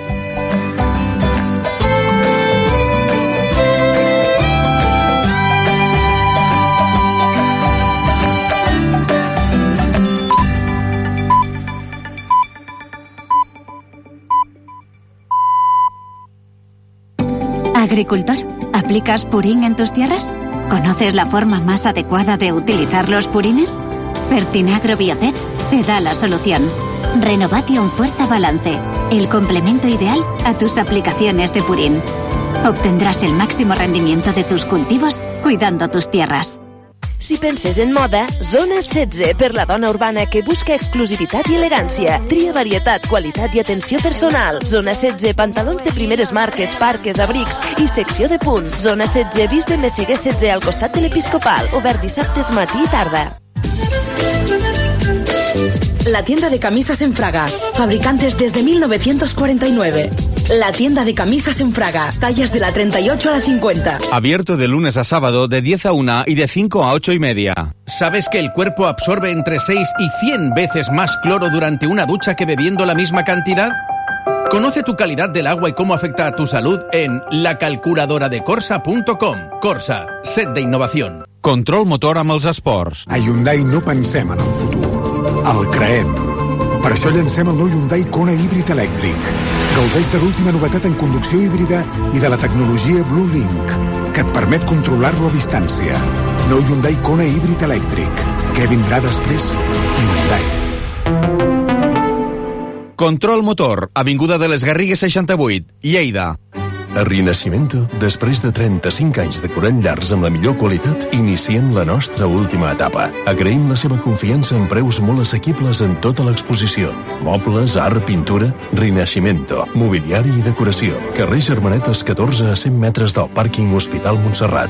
Agricultor, ¿aplicas Purín en tus tierras? ¿Conoces la forma más adecuada de utilizar los purines? Fertinagro Biotech te da la solución. Renovation Fuerza Balance, el complemento ideal a tus aplicaciones de purín. Obtendrás el máximo rendimiento de tus cultivos cuidando tus tierras. Si penses en moda, Zona 16 per la dona urbana que busca exclusivitat i elegància. Tria varietat, qualitat i atenció personal. Zona 16, pantalons de primeres marques, parques, abrics i secció de punt. Zona 16, Bisbe Messeguer 16 al costat de l'Episcopal. Obert dissabtes matí i tarda. La tienda de camisas en Fraga, fabricantes desde 1949. La tienda de camisas en Fraga, tallas de la 38 a la 50. Abierto de lunes a sábado de 10 a 1 y de 5 a 8 y media. ¿Sabes que el cuerpo absorbe entre 6 y 100 veces más cloro durante una ducha que bebiendo la misma cantidad? Conoce tu calidad del agua y cómo afecta a tu salud en lacalculadoradecorsa.com. Corsa, set d'innovació. Control motor amb els esports. A Hyundai no pensem en el futur, el creem. Per això llancem el nou Hyundai Kona híbrid elèctric. Gaudeix de l'última novetat en conducció híbrida i de la tecnologia Blue Link, que et permet controlar-lo a distància. Nou Hyundai Kona híbrid elèctric. Què vindrà després? Hyundai. Control motor, avinguda de les Garrigues 68, Lleida. A Rinascimento, després de 35 anys decorant llars amb la millor qualitat, iniciem la nostra última etapa. Agraïm la seva confiança en preus molt assequibles en tota l'exposició. Mobles, art, pintura... Rinascimento, mobiliari i decoració. Carrer Germanetes 14 a 100 metres del pàrquing Hospital Montserrat.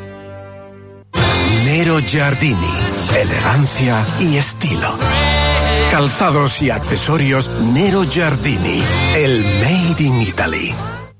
Nero Giardini, elegancia y estilo. Calzados y accesorios Nero Giardini, el Made in Italy.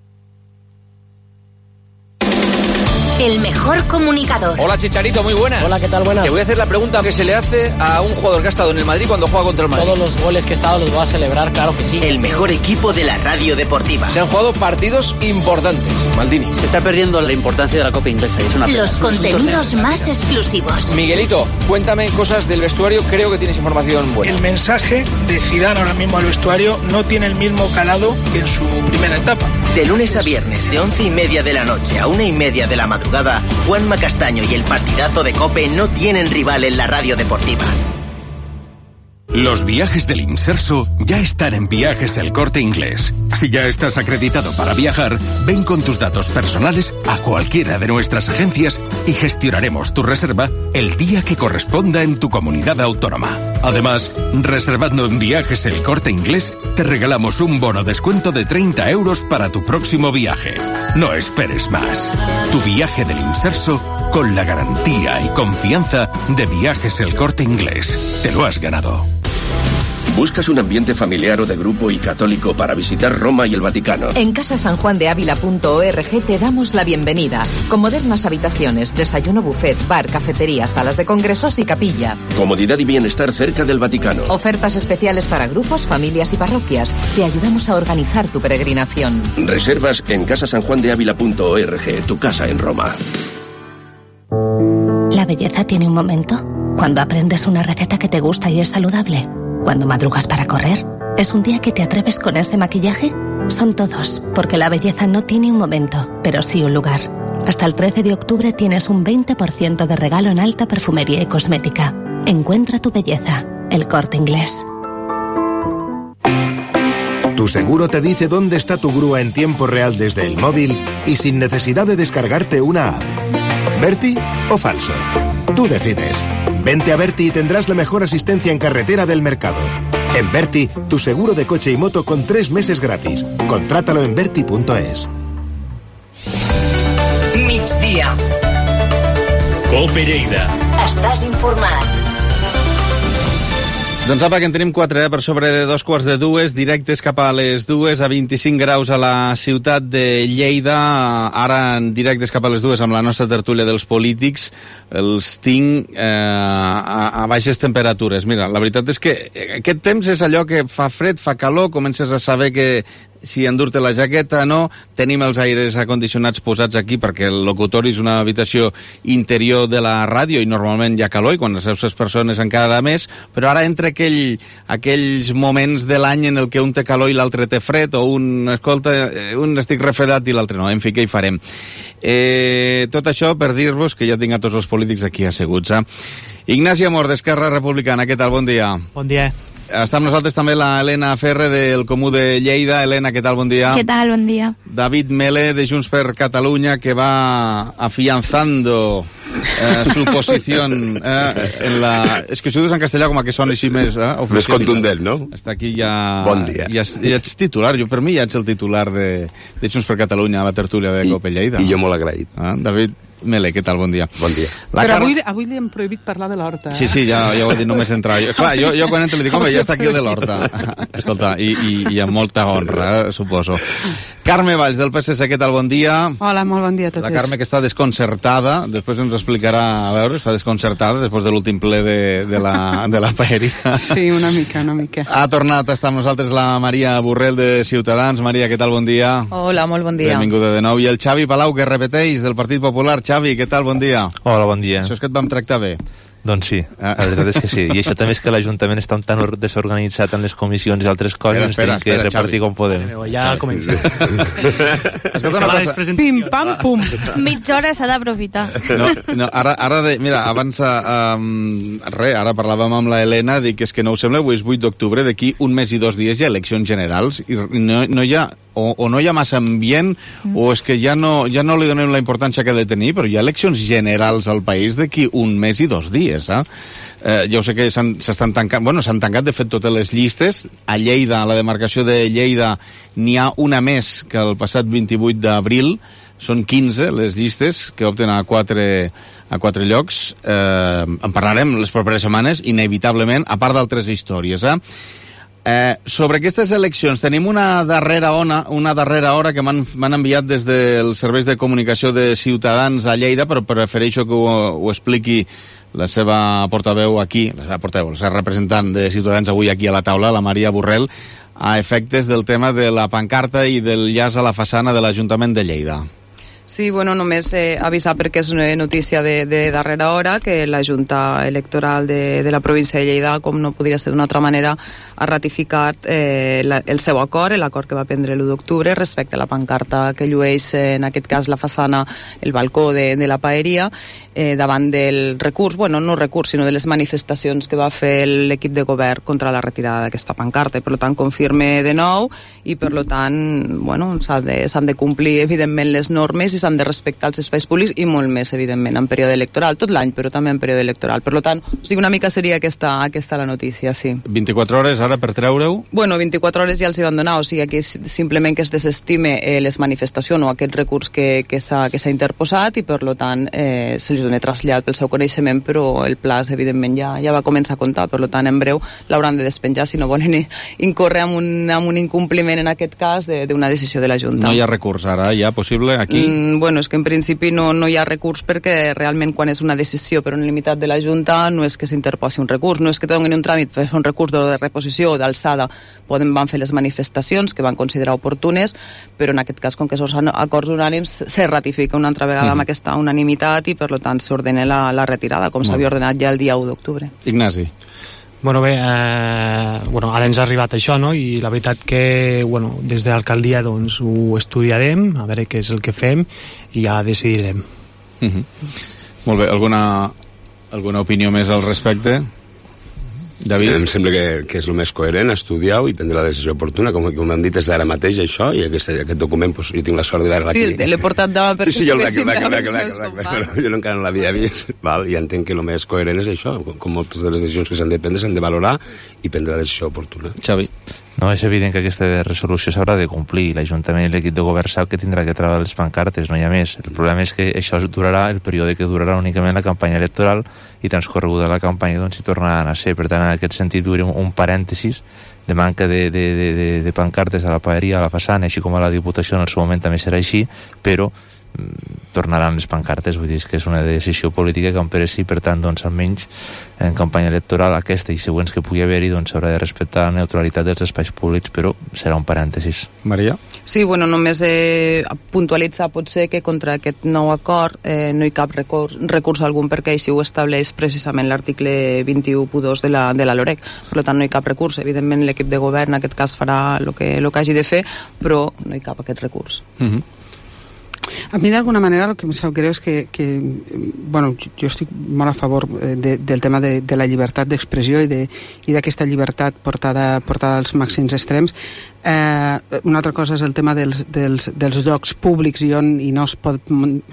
El mejor comunicador. Hola Chicharito, muy buenas. Hola, ¿qué tal? Buenas. Te voy a hacer la pregunta que se le hace a un jugador que ha estado en el Madrid cuando juega contra el Madrid. Todos los goles que he estado los voy a celebrar, claro que sí. El mejor equipo de la radio deportiva. Se han jugado partidos importantes. Maldini. Se está perdiendo la importancia de la Copa Inglesa. Es una Los contenidos más exclusivos. Miguelito, cuéntame cosas del vestuario, creo que tienes información buena. El mensaje de Zidane ahora mismo al vestuario no tiene el mismo calado que en su primera etapa. De lunes a viernes, de 11:30 de la noche a 1:30 de la madrugada, Juanma Castaño y el partidazo de COPE no tienen rival en la radio deportiva. Los viajes del Inserso ya están en Viajes El Corte Inglés. Si ya estás acreditado para viajar, ven con tus datos personales a cualquiera de nuestras agencias y gestionaremos tu reserva el día que corresponda en tu comunidad autónoma. Además, reservando en Viajes El Corte Inglés, te regalamos un bono descuento de 30 euros para tu próximo viaje. No esperes más. Tu viaje del Inserso con la garantía y confianza de Viajes El Corte Inglés. Te lo has ganado. ¿Buscas un ambiente familiar o de grupo y católico para visitar Roma y el Vaticano? En casasanjuandeavila.org te damos la bienvenida, con modernas habitaciones, desayuno buffet, bar, cafetería, salas de congresos y capilla. Comodidad y bienestar cerca del Vaticano. Ofertas especiales para grupos, familias y parroquias. Te ayudamos a organizar tu peregrinación. Reservas en casasanjuandeavila.org, tu casa en Roma. La belleza tiene un momento. Cuando aprendes una receta que te gusta y es saludable. Cuando madrugas para correr. ¿Es un día que te atreves con ese maquillaje? Son todos, porque la belleza no tiene un momento, pero sí un lugar. Hasta el 13 de octubre tienes un 20% de regalo en alta perfumería y cosmética. Encuentra tu belleza. El Corte Inglés. Tu seguro te dice dónde está tu grúa en tiempo real desde el móvil y sin necesidad de descargarte una app. ¿Berti o falso? Tú decides. Vente a Berti y tendrás la mejor asistencia en carretera del mercado. En Berti, tu seguro de coche y moto con 3 meses gratis. Contrátalo en berti.es. Migdia. COPE Lleida. Estàs informat. Doncs apa, que en tenim 4, per sobre de 2:45, directes cap a les 2, a 25 graus a la ciutat de Lleida. Ara en directes cap a les 2 amb la nostra tertúlia dels polítics. Els tinc a baixes temperatures. Mira, la veritat és que aquest temps és allò que fa fred, fa calor, comences a saber que si endur-te la jaqueta, no. Tenim els aires acondicionats posats aquí perquè el locutori és una habitació interior de la ràdio i normalment hi ha calor i quan les 6 persones encara més, però ara entre aquells moments de l'any en el que un té calor i l'altre té fred, o un estic refredat i l'altre no. En fi, què hi farem? Tot això per dir-vos que ja tinc a tots els polítics aquí asseguts. Ignasi Amor, d'Esquerra Republicana, què tal? Bon dia. Bon dia. Està amb nosaltres també la Helena Ferre del Comú de Lleida. Helena, què tal? Bon dia. ¿Qué tal? Buen día. David Mele de Junts per Catalunya, que va afianzando su posición en la... Es que si ho dius en castellà com a que sona així més... Més contundent, no? Està aquí ja... Bon dia. Ja ets titular. Per mi ja ets el titular de Junts per Catalunya a la tertúlia de Cope Lleida. I jo molt agraït. David Mele, què tal? Bon dia. Bon dia. Però avui li hem prohibit parlar de l'Horta. Sí, ja ho he dit, només entrar. Clar, jo quan entro li dic, home, ja està aquí el de l'Horta. Escolta, i amb molta honra, suposo. Carme Valls, del PSC, què tal? Bon dia. Hola, molt bon dia a tots. La Carme, que està desconcertada, després ens explicarà, a veure, està desconcertada després de l'últim ple de la paeria. Sí, una mica. Ha tornat a estar amb nosaltres la Maria Borrell de Ciutadans. Maria, què tal? Bon dia. Hola, molt bon dia. Benvinguda de nou. I el Xavi Palau, que repeteix, del Partit Popular. Xavi, què tal? Bon dia. Hola, bon dia. Això és que et vam tractar bé. Doncs sí, la veritat és que sí. I això també és que l'Ajuntament està tan desorganitzat en les comissions i altres coses, ens tenim que repartir com podem. Ja comencem. Escolta una cosa. Pim, pam, pum. Mitja hora s'ha d'aprofitar. No, ara mira, abans ara parlàvem amb la Helena, dic que és que no us sembla, avui és 8 d'octubre, d'aquí un mes i 2 dies hi ha eleccions generals i no hi ha o no hi ha massa ambient o és que ja no li donem la importància que ha de tenir, però hi ha eleccions generals al país d'aquí un mes i 2 dies, ja ho sé que s'estan tancant, s'han tancat de fet totes les llistes. A Lleida, a la demarcació de Lleida, n'hi ha una més que el passat 28 d'abril, són 15 les llistes que opten a 4 llocs. En parlarem les properes setmanes, inevitablement, a part d'altres històries, sobre aquestes eleccions tenim una darrera hora que m'han enviat des dels serveis de comunicació de Ciutadans a Lleida, però prefereixo que ho expliqui la seva portaveu aquí, la seva representant de Ciutadans avui aquí a la taula, la Maria Borrell, a efectes del tema de la pancarta i del llaç a la façana de l'Ajuntament de Lleida. Sí, només avisar perquè és una notícia de darrera hora que la Junta Electoral de la província de Lleida, com no podria ser d'una altra manera, ha ratificat el seu acord, l'acord que va prendre l'1 d'octubre respecte a la pancarta que llueix, en aquest cas, la façana, el balcó de la paeria, davant del recurs, no recurs, sinó de les manifestacions que va fer l'equip de govern contra la retirada d'aquesta pancarta. Per tant, confirme de nou i, per tant, s'han de complir, evidentment, les normes i s'han de respectar els espais públics i molt més, evidentment, en període electoral, tot l'any, però també en període electoral. Per tant, una mica seria aquesta la notícia, sí. 24 hores ara per treure-ho? 24 hores ja els hi van donar, o sigui, aquí simplement que es desestime les manifestacions o aquest recurs que s'ha interposat i, per tant, se li dona trasllat pel seu coneixement, però el plaç, evidentment, ja va començar a comptar, per tant, en breu l'hauran de despenjar si no volen incórrer amb un incompliment, en aquest cas, d'una decisió de la Junta. No hi ha recurs ara, ja possible, aquí? És que en principi no hi ha recurs perquè realment quan és una decisió per unanimitat de la Junta no és que s'interposi un recurs, no és que donin un tràmit per fer un recurs de reposició o d'alçada. Van fer les manifestacions que van considerar oportunes, però en aquest cas, com que són acords unànims, se ratifica una altra vegada amb aquesta unanimitat i per tant s'ordena la retirada, com s'havia ordenat ja el dia 1 d'octubre. Ignasi. Ara ens ha arribat això, no? I la veritat que, des de l'alcaldia ho estudiarem, a veure què és el que fem i ja decidirem. Molt bé, alguna opinió més al respecte? David? Em sembla que és el més coherent, estudiar-ho i prendre la decisió oportuna, com hem dit, és d'ara mateix això, i aquest document, jo tinc la sort de veure-la aquí. Sí, l'he portat davant perquè jo encara no l'havia vist, i entenc que el més coherent és això, com moltes de les decisions que s'han de prendre s'han de valorar i prendre la decisió oportuna. Xavi? No, és evident que aquesta resolució s'haurà de complir. L'Ajuntament i l'equip de govern sap que tindrà que treure les pancartes, no hi ha més. El problema és que això durarà el període que durarà únicament la campanya electoral i transcorreguda la campanya doncs hi tornaran a ser. Per tant, en aquest sentit, veurem un parèntesis de manca de pancartes a la paeria, a la façana, així com a la Diputació en el seu moment també serà així, però tornaran les pancartes, vull dir que és una decisió política que empresi, per tant, doncs, almenys en campanya electoral aquesta i següents que pugui haver-hi, doncs s'haurà de respectar la neutralitat dels espais públics, però serà un parèntesis. Maria? Sí, bueno, només puntualitzar potser que contra aquest nou acord no hi cap recurs algun perquè així ho estableix precisament l'article 21.2 de la LOREC, per tant no hi cap recurs, evidentment l'equip de govern en aquest cas farà el que hagi de fer, però no hi cap aquest recurs. A mi d'alguna manera el que em sap greu és que bueno, jo estic molt a favor del tema de la llibertat d'expressió i d'aquesta llibertat portada als màxims extrems. Una altra cosa és el tema dels llocs públics i no es pot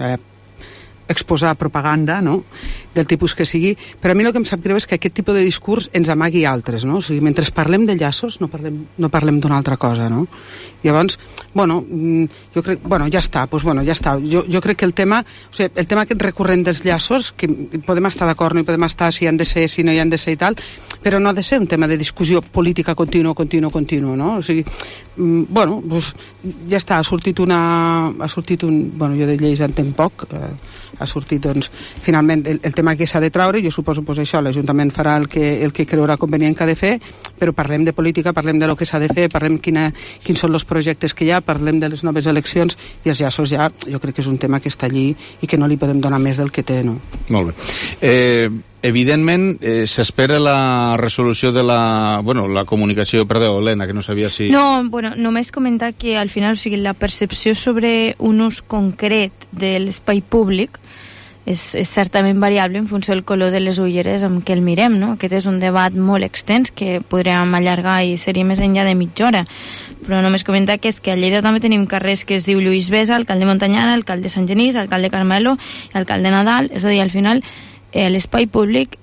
exposar propaganda, no?, del tipus que sigui, però a mi el que em sap greu és que aquest tipus de discurs ens amagui altres, no? O sigui, mentre parlem de llaços no parlem d'una altra cosa, no? Llavors, bueno, jo crec, ja està, jo crec que el tema aquest recurrent dels llaços, que podem estar d'acord, no hi podem estar, si han de ser, si no hi han de ser i tal, però no ha de ser un tema de discussió política continu, no? O sigui, bueno, ja està, ha sortit un, bueno, jo de lleis en tenc poc, ha sortit, doncs, finalment el tema que s'ha de traure, jo suposo, doncs això, l'Ajuntament farà el que creurà convenient que ha de fer, però parlem de política, parlem de lo que s'ha de fer, parlem quins són els projectes que hi ha, parlem de les noves eleccions, i els llaços ja, jo crec que és un tema que està allí i que no li podem donar més del que té, no? Molt bé. Evidentment, s'espera la resolució de la comunicació, perdó, Helena, que no sabia si... No, bueno, només comentar que al final, o sigui, la percepció sobre un ús concret de l'espai públic és certament variable en funció del color de les ulleres amb què el mirem, no? Aquest és un debat molt extens que podríem allargar i seria més enllà de mitja hora, però només comentar que és que a Lleida també tenim carrers que es diu Lluís Besa, alcalde Montanyana, alcalde Sant Genís, alcalde Carmelo i alcalde Nadal, és a dir, al final l'espai públic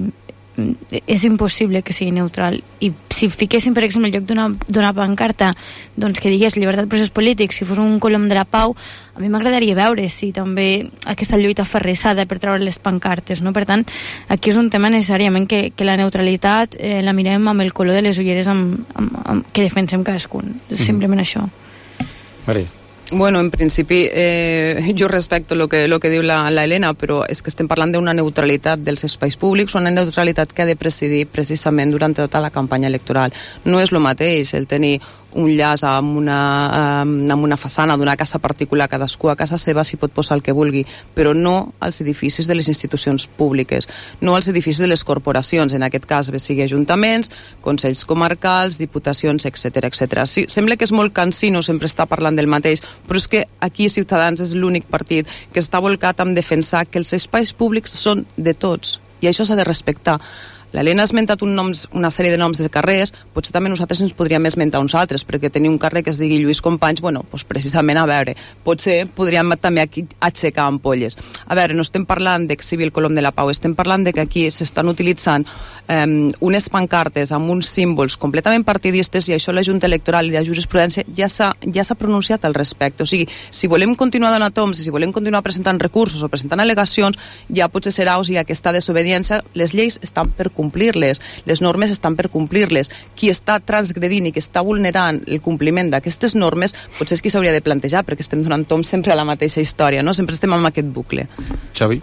és impossible que sigui neutral, i si fiquéssim, per exemple, en lloc d'una pancarta doncs, que digués llibertat procés polític, si fos un colom de la pau, a mi m'agradaria veure si també aquesta lluita aferrissada per treure les pancartes, no? Per tant, aquí és un tema necessàriament que la neutralitat la mirem amb el color de les ulleres que defensem cadascun, simplement això. Maria. Bueno, en principi jo respecto lo que diu la Helena, però és que estem parlant d'una neutralitat dels espais públics, una neutralitat que ha de presidir precisament durant tota la campanya electoral. No és el mateix el tenir un llaç amb una façana d'una casa particular, cadascú a casa seva s'hi pot posar el que vulgui, però no als edificis de les institucions públiques, no als edificis de les corporacions, en aquest cas bé sigui ajuntaments, consells comarcals, diputacions, etc. Sí, sembla que és molt cansino sempre estar parlant del mateix, però és que aquí Ciutadans és l'únic partit que està volcat en defensar que els espais públics són de tots, i això s'ha de respectar. L'Helena ha esmentat una sèrie de noms de carrers, potser també nosaltres ens podríem esmentar uns altres, perquè tenir un carrer que es digui Lluís Companys, bueno, doncs precisament, a veure, potser podríem també aquí aixecar ampolles. A veure, no estem parlant d'exhibir el colom de la pau, estem parlant de que aquí s'estan utilitzant unes pancartes amb uns símbols completament partidistes, i això la Junta Electoral i la jurisprudència ja s'ha pronunciat al respecte. O sigui, si volem continuar donant toms i si volem continuar presentant recursos o presentant al·legacions, ja potser serà, o sigui, aquesta desobediència. Les lleis estan per complir-les, les normes estan per complir-les. Qui està transgredint i que està vulnerant el compliment d'aquestes normes potser és qui s'hauria de plantejar, perquè estem donant tom sempre a la mateixa història, no? Sempre estem amb aquest bucle. Xavi?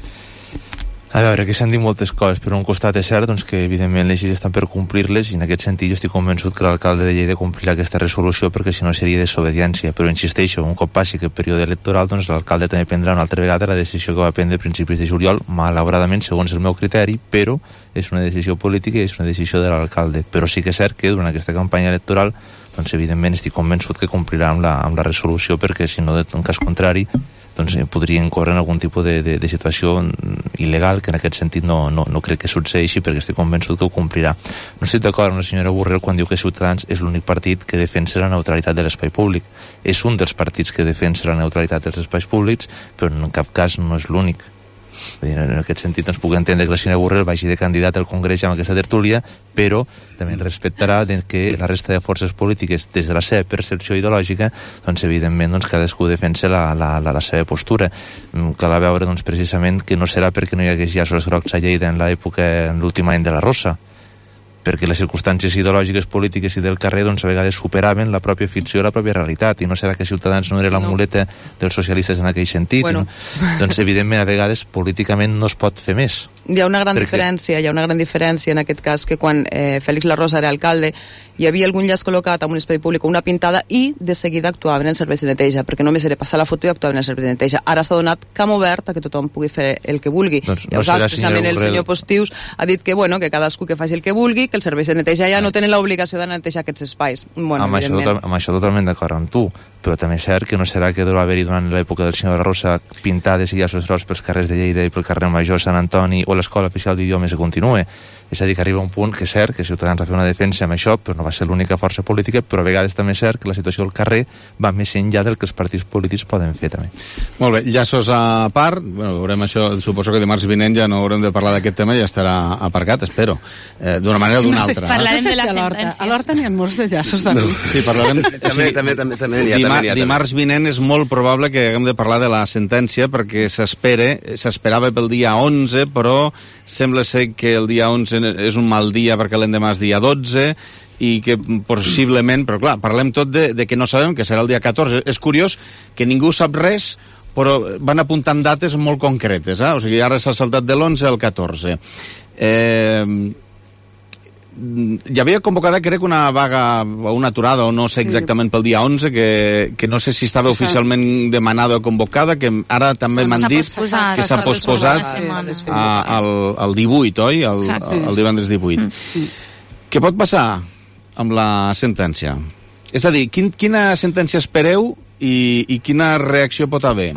A veure, que s'han dit moltes coses, però un costat és cert doncs, que evidentment les lleis estan per complir-les, i en aquest sentit jo estic convençut que l'alcalde de Lleida complirà aquesta resolució, perquè si no seria desobediència. Però insisteixo, un cop passi aquest període electoral, doncs l'alcalde també prendrà una altra vegada la decisió que va prendre a principis de juliol, malauradament segons el meu criteri, però és una decisió política i és una decisió de l'alcalde. Però sí que és cert que durant aquesta campanya electoral doncs evidentment estic convençut que complirà amb la resolució, perquè si no, en cas contrari, doncs podrien córrer en algun tipus de situació il·legal, que en aquest sentit no crec que succeeixi, perquè estic convençut que ho complirà. No estic d'acord amb la senyora Borrell quan diu que Ciutadans és l'únic partit que defensa la neutralitat de l'espai públic. És un dels partits que defensa la neutralitat dels espais públics, però en cap cas no és l'únic. En aquest sentit doncs, puc entendre que la senyora Borrell vagi de candidat al Congrés amb aquesta tertúlia, però també respectarà que la resta de forces polítiques, des de la seva percepció ideològica, doncs evidentment doncs, cadascú defensa la seva postura. Cal veure doncs, precisament que no serà perquè no hi hagués llaços grocs a Lleida en l'últim any de la Rosa, perquè les circumstàncies ideològiques, polítiques i del carrer doncs, a vegades superaven la pròpia ficció i la pròpia realitat, i no serà que Ciutadans no era la muleta dels socialistes en aquell sentit. Bueno. No? Doncs evidentment a vegades políticament no es pot fer més. Hi ha una gran diferència en aquest cas, que quan Félix La Rosa era alcalde hi havia algun llaç col·locat en un espai públic o una pintada i de seguida actuaven en serveis de neteja, perquè només era passar la foto i actuaven en serveis de neteja. Ara s'ha donat camp obert a que tothom pugui fer el que vulgui. Doncs no precisament el senyor Postius ha dit que, bueno, que cadascú que faci el que vulgui, que els serveis de neteja ja no tenen l'obligació de netejar aquests espais. Bueno, amb això totalment d'acord amb tu, però també és cert que no serà que deu haver-hi durant l'època del senyor La Rosa pintades i llaços grocs pels carrers de Lleida i pel carrer Major Sant Antoni o l'Escola Oficial d'Idiomes que continue. És a dir, que arriba un punt que és cert que Ciutadans va fer una defensa amb això, però no va ser l'única força política, però a vegades també és cert que la situació del carrer va més enllà del que els partits polítics poden fer també. Molt bé, llaços a part, bueno, veurem això, suposo que dimarts vinent ja no haurem de parlar d'aquest tema, ja estarà aparcat, espero, d'una manera o d'una altra. Parlarem de la sentència. A l'Horta n'hi ha molts de llaços de mi. Sí, parlarem... també. Dimarts vinent és molt probable que haguem de parlar de la sentència, perquè s'esperava pel dia 11, però sembla ser que el dia 11 és un mal dia perquè l'endemà és dia 12 i que possiblement, però clar, parlem tot de que no sabem, que serà el dia 14. És curiós que ningú sap res, però van apuntant dates molt concretes, o sigui, ara s'ha saltat de l'11 al 14. Hi havia convocada, crec, una vaga o una aturada, o no sé exactament pel dia 11, que no sé si estava oficialment demanada o convocada, que ara també m'han dit que s'ha posposat al 18, oi? El divendres 18. Què pot passar amb la sentència? És a dir, quina sentència espereu i quina reacció pot haver?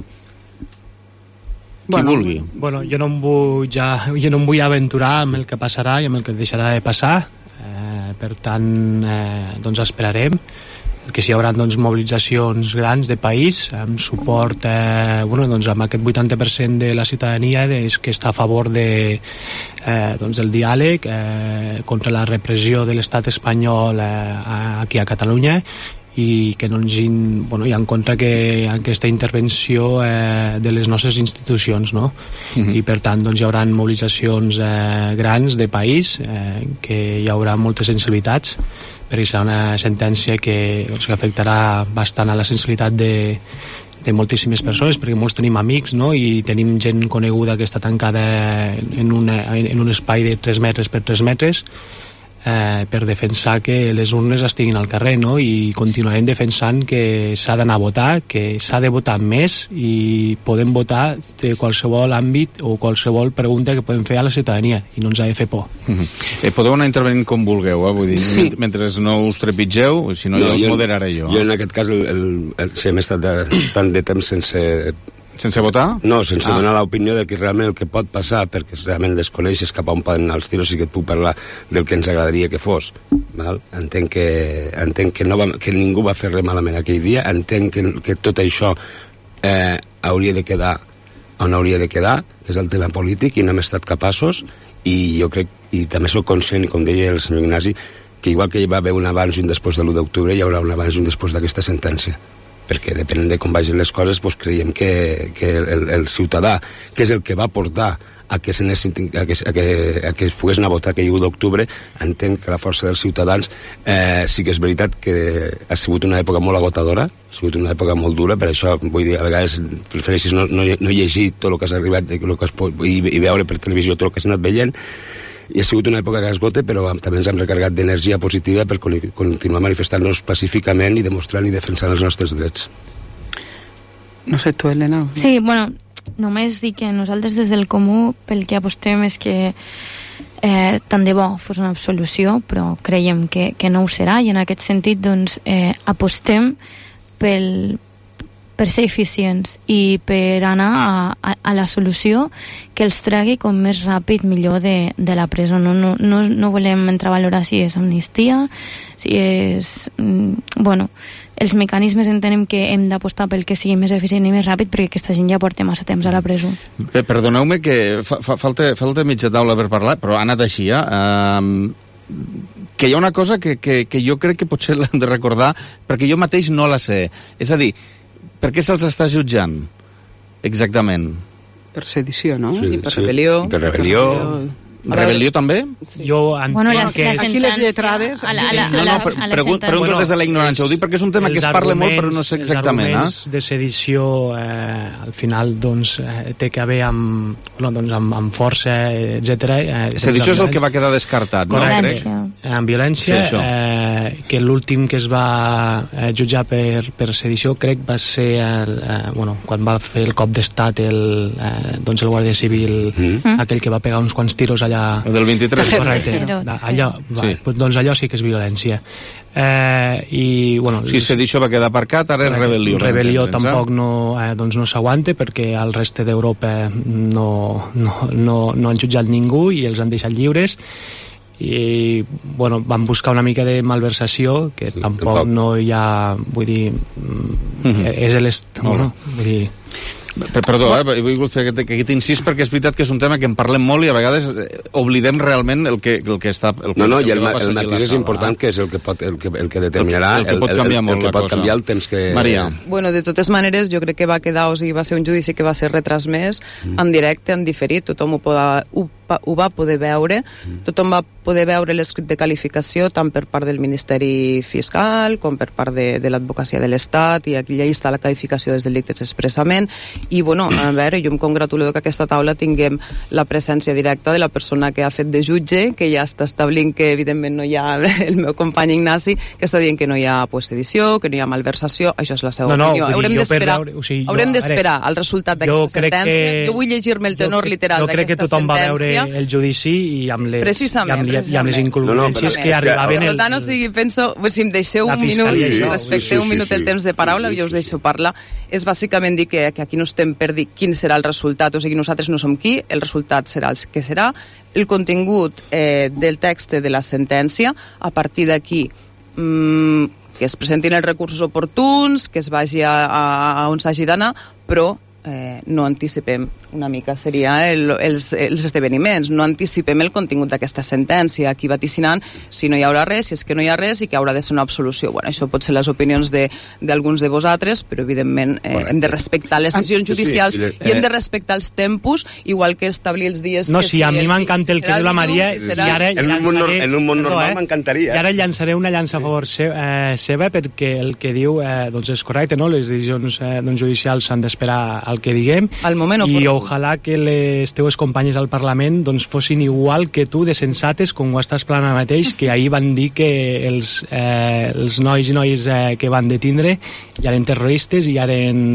Qui vulgui. Bueno, jo no em vull aventurar amb el que passarà i amb el que deixarà de passar, per tant doncs esperarem que si hi haurà doncs, mobilitzacions grans de país amb suport doncs, amb aquest 80% de la ciutadania que està a favor doncs, del diàleg contra la repressió de l'estat espanyol aquí a Catalunya, i que no ens i en contra que aquesta intervenció de les nostres institucions, no? I per tant doncs, hi haurà mobilitzacions grans de país, que hi haurà moltes sensibilitats, perquè serà una sentència que afectarà bastant a la sensibilitat de moltíssimes persones, perquè molts tenim amics, no? I tenim gent coneguda que està tancada en un espai de 3 metres per 3 metres, per defensar que les urnes estiguin al carrer, no? I continuarem defensant que s'ha d'anar a votar, que s'ha de votar més i podem votar de qualsevol àmbit o qualsevol pregunta que podem fer a la ciutadania i no ens ha de fer por. Podeu anar intervenint com vulgueu, vull dir, sí. Mentre no us trepitgeu, si no, jo us moderaré jo. Jo en aquest cas si hem estat tant de temps sense votar? No, sense donar l'opinió de que realment el que pot passar, perquè realment desconeixes cap a on poden anar els tiros, i que et puc parlar del que ens agradaria que fos. Val? Entenc que ningú va fer res malament aquell dia, entenc que tot això hauria de quedar on hauria de quedar, que és el tema polític, i no hem estat capaços, i jo crec, i també soc conscient, i com deia el senyor Ignasi, que igual que hi va haver un abans i un després de l'1 d'octubre, hi haurà un abans i un després d'aquesta sentència, perquè depenent de com vagin les coses doncs creiem que el ciutadà, que és el que va portar a que es pogués anar a votar aquell 1 d'octubre, entenc que la força dels ciutadans sí que és veritat que ha sigut una època molt agotadora, ha sigut una època molt dura, per això vull dir, a vegades prefereixis no llegir tot el que has arribat i veure per televisió tot el que has anat veient, i ha sigut una època que esgote, però també ens hem recarregat d'energia positiva per continuar manifestant-nos pacíficament i demostrant i defensant els nostres drets. No sé, tu, Helena? Sí, bueno, només dir que nosaltres des del Comú pel que apostem és que tant de bo fos una absolució, però creiem que no ho serà, i en aquest sentit doncs apostem per ser eficients i per anar a la solució que els tregui com més ràpid millor de la presó. No volem entrar a valorar si és amnistia, si és... els mecanismes entenem que hem d'apostar pel que sigui més eficient i més ràpid perquè aquesta gent ja porta massa temps a la presó. Perdoneu-me que falta mitja taula per parlar, però ha anat així, que hi ha una cosa que jo crec que potser l'hem de recordar perquè jo mateix no la sé. És a dir, per què se'ls està jutjant exactament? Per sedició, no? Sí, per rebel·lió. Per rebel·lió. Rebel·lió també? Jo entenc que... Aquí les lletrades... Pregunto des de la ignorància, ho dic perquè és un tema que es parla molt però no sé exactament. Els arguments de sedició al final té que haver amb força, etc. Sedició és el que va quedar descartat, no? Amb violència, que l'últim que es va jutjar per sedició crec va ser quan va fer el cop d'estat el guàrdia civil, aquell que va pegar uns quants tiros allà. El del 23. Correcte. Doncs allò sí que és violència. Si sedició va quedar aparcat, ara és rebel·lió. Rebel·lió tampoc no s'aguanta perquè al reste d'Europa no han jutjat ningú i els han deixat lliures i van buscar una mica de malversació que tampoc no hi ha, vull dir, és vull dir... Perdó, he volgut fer aquest incís perquè és veritat que és un tema que en parlem molt i a vegades oblidem realment el que està... I el matís és important, que és el que determinarà el que pot canviar el temps que... Maria. De totes maneres, jo crec que va quedar, o sigui, va ser un judici que va ser retransmès en directe, en diferit, tothom ho va poder veure, tothom va poder veure l'escrit de qualificació tant per part del Ministeri Fiscal com per part de l'advocacia de l'Estat, i aquí ja està la qualificació dels delictes expressament. I a veure, jo em congratulo que aquesta taula tinguem la presència directa de la persona que ha fet de jutge, que ja està establint que evidentment no hi ha el meu company Ignasi, que està dient que no hi ha sedició, que no hi ha malversació. Això és la seva opinió. Haurem d'esperar el resultat d'aquesta sentència. Jo vull llegir-me el tenor literal d'aquesta sentència. Jo crec que tothom va veure el judici i amb les incongruències que arribaven... Per tant, penso, si em deixeu un minut, respecteu un minut el temps de paraula, jo us deixo parlar. És bàsicament dir que aquí no estem per dir quin serà el resultat, o sigui, nosaltres no som qui, el resultat serà el que serà, el contingut del text de la sentència, a partir d'aquí que es presentin els recursos oportuns, que es vagi a on s'hagi d'anar, però no anticipem una mica, seria els esdeveniments, no anticipem el contingut d'aquesta sentència, aquí vaticinant si no hi haurà res, si és que no hi ha res i que haurà de ser una absolució. Això pot ser les opinions d'alguns de vosaltres, però evidentment hem de respectar les decisions judicials i hem de respectar els tempos, igual que establir els dies... a mi m'encanta el que diu la Maria i ara... En un món normal m'encantaria. I ara llançaré una llança a favor seva perquè el que diu és correcte, les decisions judicials s'han d'esperar al que diguem i ojalà que les teues companyes al Parlament fossin igual que tu de sensates com ho estàs planant mateix, que ahir van dir que els nois i noies que van detindre ja eren terroristes i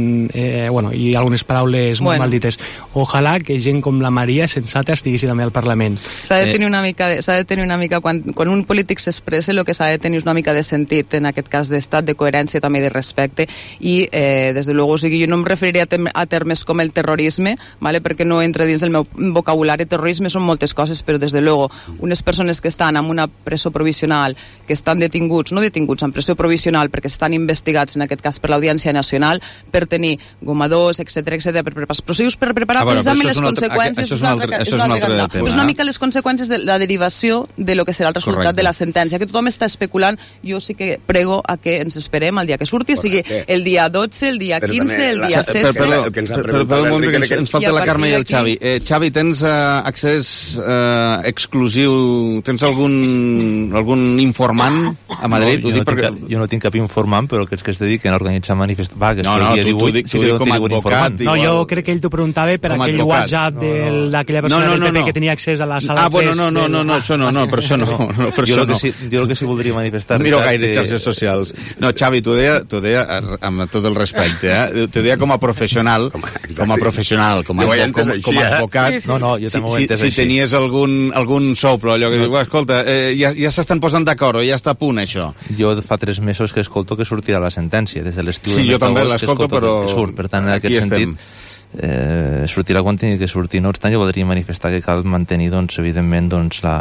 i algunes paraules molt mal dites. Ojalà que gent com la Maria sensata estigui també al Parlament. S'ha de tenir una mica quan un polític s'expressa, el que s'ha de tenir és una mica de sentit, en aquest cas d'estat, de coherència, també de respecte, i des de luego, jo no em referiria a termes com el terrorisme, perquè no entra dins del meu vocabulari. Terrorisme són moltes coses, però des de luego unes persones que estan en una presó provisional, que estan no detinguts, en presó provisional perquè estan investigats, en aquest cas per l'Audiència Nacional, per tenir gomadors, etc, per preparar processos, per preparar precisament les conseqüències. És una mica les conseqüències de la derivació de lo que serà el resultat de la sentència, que tothom està especulant. Jo sí que prego a que ens esperem al dia que surti, sigui el dia 12, el dia 15, el dia 16... Ens falta la Carme i el Xavi. Xavi, tens accés exclusiu? Tens algun informant a Madrid? Jo no tinc cap informant, però que es dediquen a organitzar manifestacions. Tu dic com a advocat. Jo crec que ell t'ho preguntava per aquell WhatsApp d'aquella persona del PP que tenia accés a la sala 3. Això no. Jo el que sí voldria manifestar... Miro gaire xarxes socials. No, Xavi, t'ho deia amb tot el respecte, t'ho deia com a professional, com a professional, com a advocat. No, jo també ho he entès així. Si tenies algun soplo, allò que diu, escolta, ja s'estan posant d'acord, o ja està a punt, això. Jo fa 3 mesos que escolto que sortirà la sentència, des de l'estiu. Sí, jo també l'escolto, però per tant, en aquest sentit, sortirà quan tingui que sortir. No obstant, jo voldria manifestar que cal mantenir, evidentment,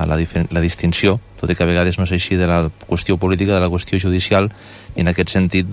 la distinció, tot i que a vegades no és així, de la qüestió política, de la qüestió judicial, i en aquest sentit,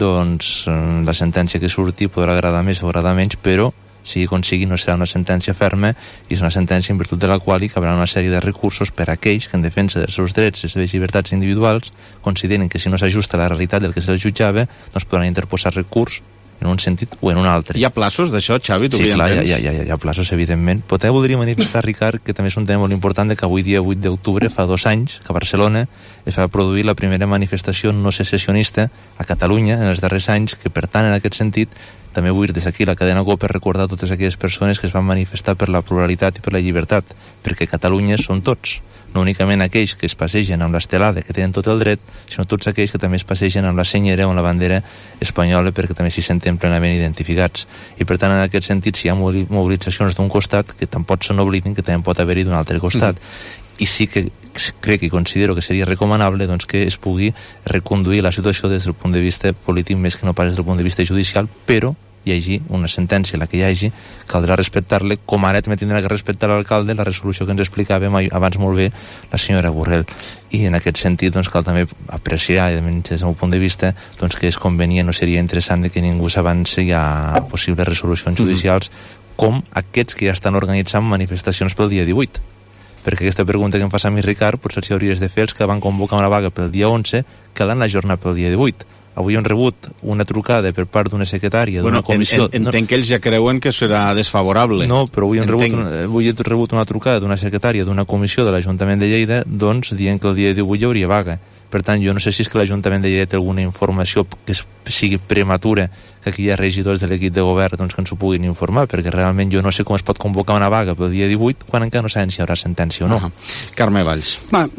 la sentència que surti podrà agradar més o agradar menys, però sigui com sigui, no serà una sentència ferma, i és una sentència en virtut de la qual hi cabrà una sèrie de recursos per a aquells que en defensa dels seus drets i les seves llibertats individuals consideren que si no s'ajusta a la realitat del que se'ls jutjava, doncs podran interposar recurs en un sentit o en un altre. Hi ha plaços d'això, Xavi? Sí, clar, hi ha plaços, evidentment. Però també voldria manifestar, Ricard, que també és un tema molt important, que avui dia 8 d'octubre, fa 2 anys, que a Barcelona es va produir la primera manifestació no secessionista a Catalunya en els darrers anys, que per tant, en aquest sentit, també vull des d'aquí la cadena COPE recordar totes aquelles persones que es van manifestar per la pluralitat i per la llibertat, perquè Catalunya són tots, no únicament aquells que es passegen amb l'estelada, que tenen tot el dret, sinó tots aquells que també es passegen amb la senyera o amb la bandera espanyola, perquè també s'hi senten plenament identificats. I per tant, en aquest sentit, si hi ha mobilitzacions d'un costat, que tampoc se n'oblidin que també pot haver-hi d'un altre costat. I sí que crec i considero que seria recomanable que es pugui reconduir la situació des del punt de vista polític més que no pas des del punt de vista judicial, però hi hagi una sentència, la que hi hagi, caldrà respectar-la, com ara també tindrà que respectar l'alcalde la resolució que ens explicava abans molt bé la senyora Borrell. I en aquest sentit cal també apreciar, des del meu punt de vista, que és convenient, no seria interessant que ningú s'avanci a possibles resolucions judicials com aquests que ja estan organitzant manifestacions pel dia 18. Perquè aquesta pregunta que em fas a mi, Ricard, potser si hauries de fer els que van convocar una vaga pel dia 11 que l'han ajornat pel dia 18. Avui hem rebut una trucada per part d'una secretària d'una comissió... Entenc que ells ja creuen que serà desfavorable. No, però avui he rebut una trucada d'una secretària d'una comissió de l'Ajuntament de Lleida dient que el dia 18 hi hauria vaga. Per tant, jo no sé si és que l'Ajuntament de Lleida té alguna informació que sigui prematura, que aquí hi ha regidors de l'equip de govern que ens ho puguin informar, perquè realment jo no sé com es pot convocar una vaga pel dia 18 quan encara no sabem si hi haurà sentència o no. Carme Valls.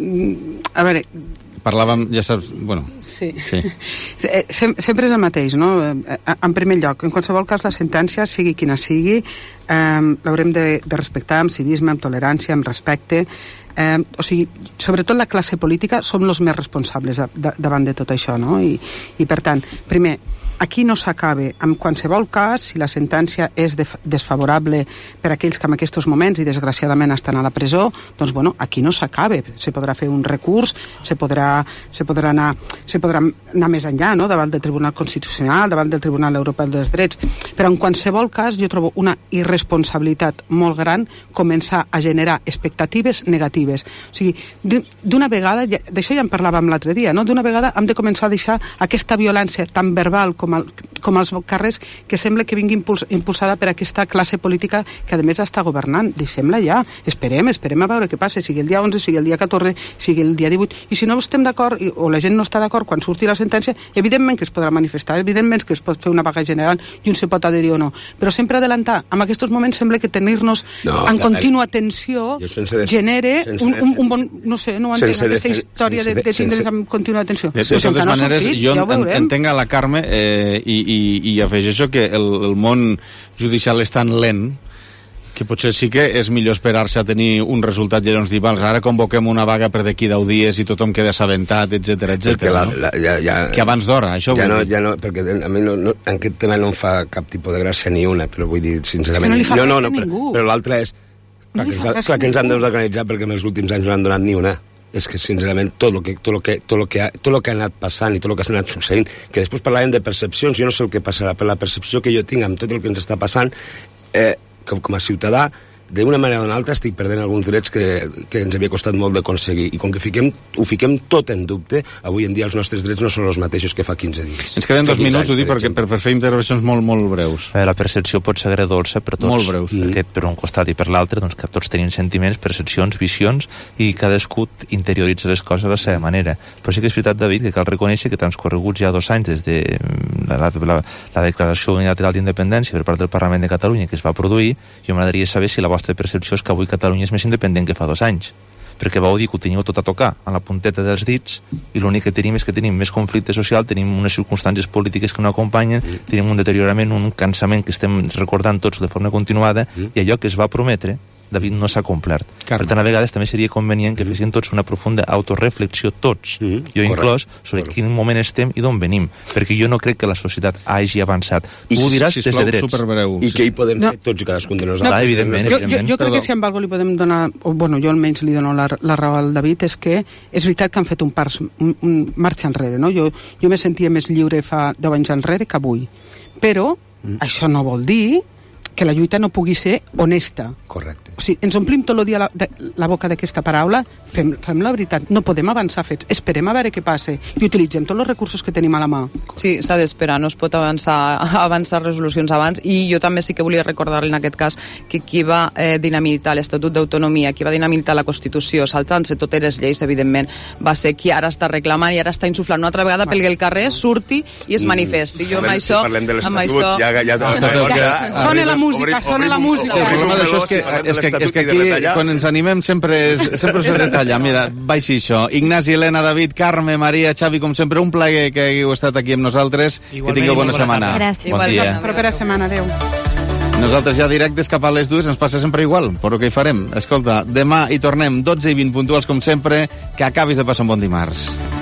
A veure... Parlàvem, ja saps... Bueno, sí. Sempre és el mateix, no? En primer lloc, en qualsevol cas, la sentència, sigui quina sigui, l'haurem de respectar amb civisme, amb tolerància, amb respecte. O sigui, sobretot la classe política som els més responsables davant de tot això, no? I per tant, primer, aquí no s'acaba. En qualsevol cas, si la sentència és desfavorable per a aquells que en aquests moments i desgraciadament estan a la presó, doncs bueno, aquí no s'acaba. Se podrà fer un recurs, se podrà anar més enllà, no? Davant del Tribunal Constitucional, davant del Tribunal Europeu dels Drets. Però en qualsevol cas jo trobo una irresponsabilitat molt gran començar a generar expectatives negatives. O sigui, d'una vegada, d'això ja en parlàvem l'altre dia, no? D'una vegada hem de començar a deixar aquesta violència tan verbal com als carrers, que sembla que vingui impulsada per aquesta classe política que a més està governant. Deixem-la ja, esperem a veure què passa, sigui el dia 11, sigui el dia 14, sigui el dia 18, i si no estem d'acord o la gent no està d'acord quan surti la sentència, evidentment que es podrà manifestar, evidentment que es pot fer una vaga general i un se pot adherir o no, però sempre adelantar. En aquests moments sembla que tenir-nos en contínua tensió genere un bon, no sé, no entenc aquesta història de tindre'ns en contínua tensió. De totes maneres, jo entenc a la Carme i afegeixo que el món judicial és tan lent que potser sí que és millor esperar-se a tenir un resultat i llavors dir, ara convoquem una vaga per d'aquí 10 dies i tothom queda assabentat, etc. Que abans d'hora, això vull dir. Ja no, perquè a mi en aquest tema no em fa cap tipus de gràcia ni una, però vull dir, sincerament... No li fa gràcia a ningú. Però l'altre és... Clar que ens han d'organitzar perquè en els últims anys no han donat ni una. És que, sincerament, tot el que ha anat passant i tot el que ha anat succeint, que després parlàvem de percepcions, jo no sé el que passarà, però la percepció que jo tinc amb tot el que ens està passant, com a ciutadà, d'una manera o d'una altra estic perdent alguns drets que ens havia costat molt d'aconseguir, i com que ho fiquem tot en dubte, avui en dia els nostres drets no són els mateixos que fa 15 dies. Ens queden 2 minuts, ho dic, perquè per fer intervencions molt breus. La percepció pot ser agredolça per tots. Molt breus. Per un costat i per l'altre, que tots tenim sentiments, percepcions, visions, i cadascú interioritza les coses a la seva manera. Però sí que és veritat, David, que cal reconèixer que transcorreguts ja 2 anys des de la declaració unilateral d'independència per part del Parlament de Catalunya que es va produir, jo m'agradaria saber si la vostra percepció és que avui Catalunya és més independent que fa 2 anys. perquè vau dir que ho teníeu tot a tocar a la punteta dels dits, i l'únic que tenim és que tenim més conflicte social, tenim unes circumstàncies polítiques que no acompanyen, tenim un deteriorament, un cansament que estem recordant tots de forma continuada, i allò que es va prometre, David, no s'ha complert. Per tant, a vegades també seria convenient que fessin tots una profunda autoreflexió, tots, jo inclòs, sobre quin moment estem i d'on venim, perquè jo no crec que la societat hagi avançat. Tu ho diràs des de drets. I què hi podem fer tots i cadascun de nosaltres? Evidentment. Jo crec que si amb algo li podem donar, o bueno, jo almenys li dono la raó al David, és que és veritat que han fet un marxa enrere, no? Jo me sentia més lliure fa 10 anys enrere que avui, però això no vol dir que la lluita no pugui ser honesta. Correcte. O sigui, ens omplim tot el dia la boca d'aquesta paraula, fem la veritat. No podem avançar fets. Esperem a veure què passa i utilitzem tots els recursos que tenim a la mà. Sí, s'ha d'esperar, no es pot avançar resolucions abans, i jo també sí que volia recordar-li en aquest cas que qui va dinamitar l'Estatut d'Autonomia, qui va dinamitar la Constitució, saltant-se totes les lleis, evidentment, va ser qui ara està reclamant i ara està insuflant una altra vegada pel que el carrer surti i es manifesti. Jo amb això... Si parlem de l'Estatut, Sona la música. El problema d'això és que aquí, quan ens animem, sempre se detalla. Mira, baixi això. Ignasi, Helena, David, Carme, Maria, Xavi, com sempre, un plaer que hagueu estat aquí amb nosaltres. Que tingueu bona setmana. Gràcies. Bon dia. Propera setmana, adeu. Nosaltres ja directes cap a les 2 ens passa sempre igual, però què hi farem? Escolta, demà hi tornem, 12:20 puntuals com sempre, que acabis de passar un bon dimarts.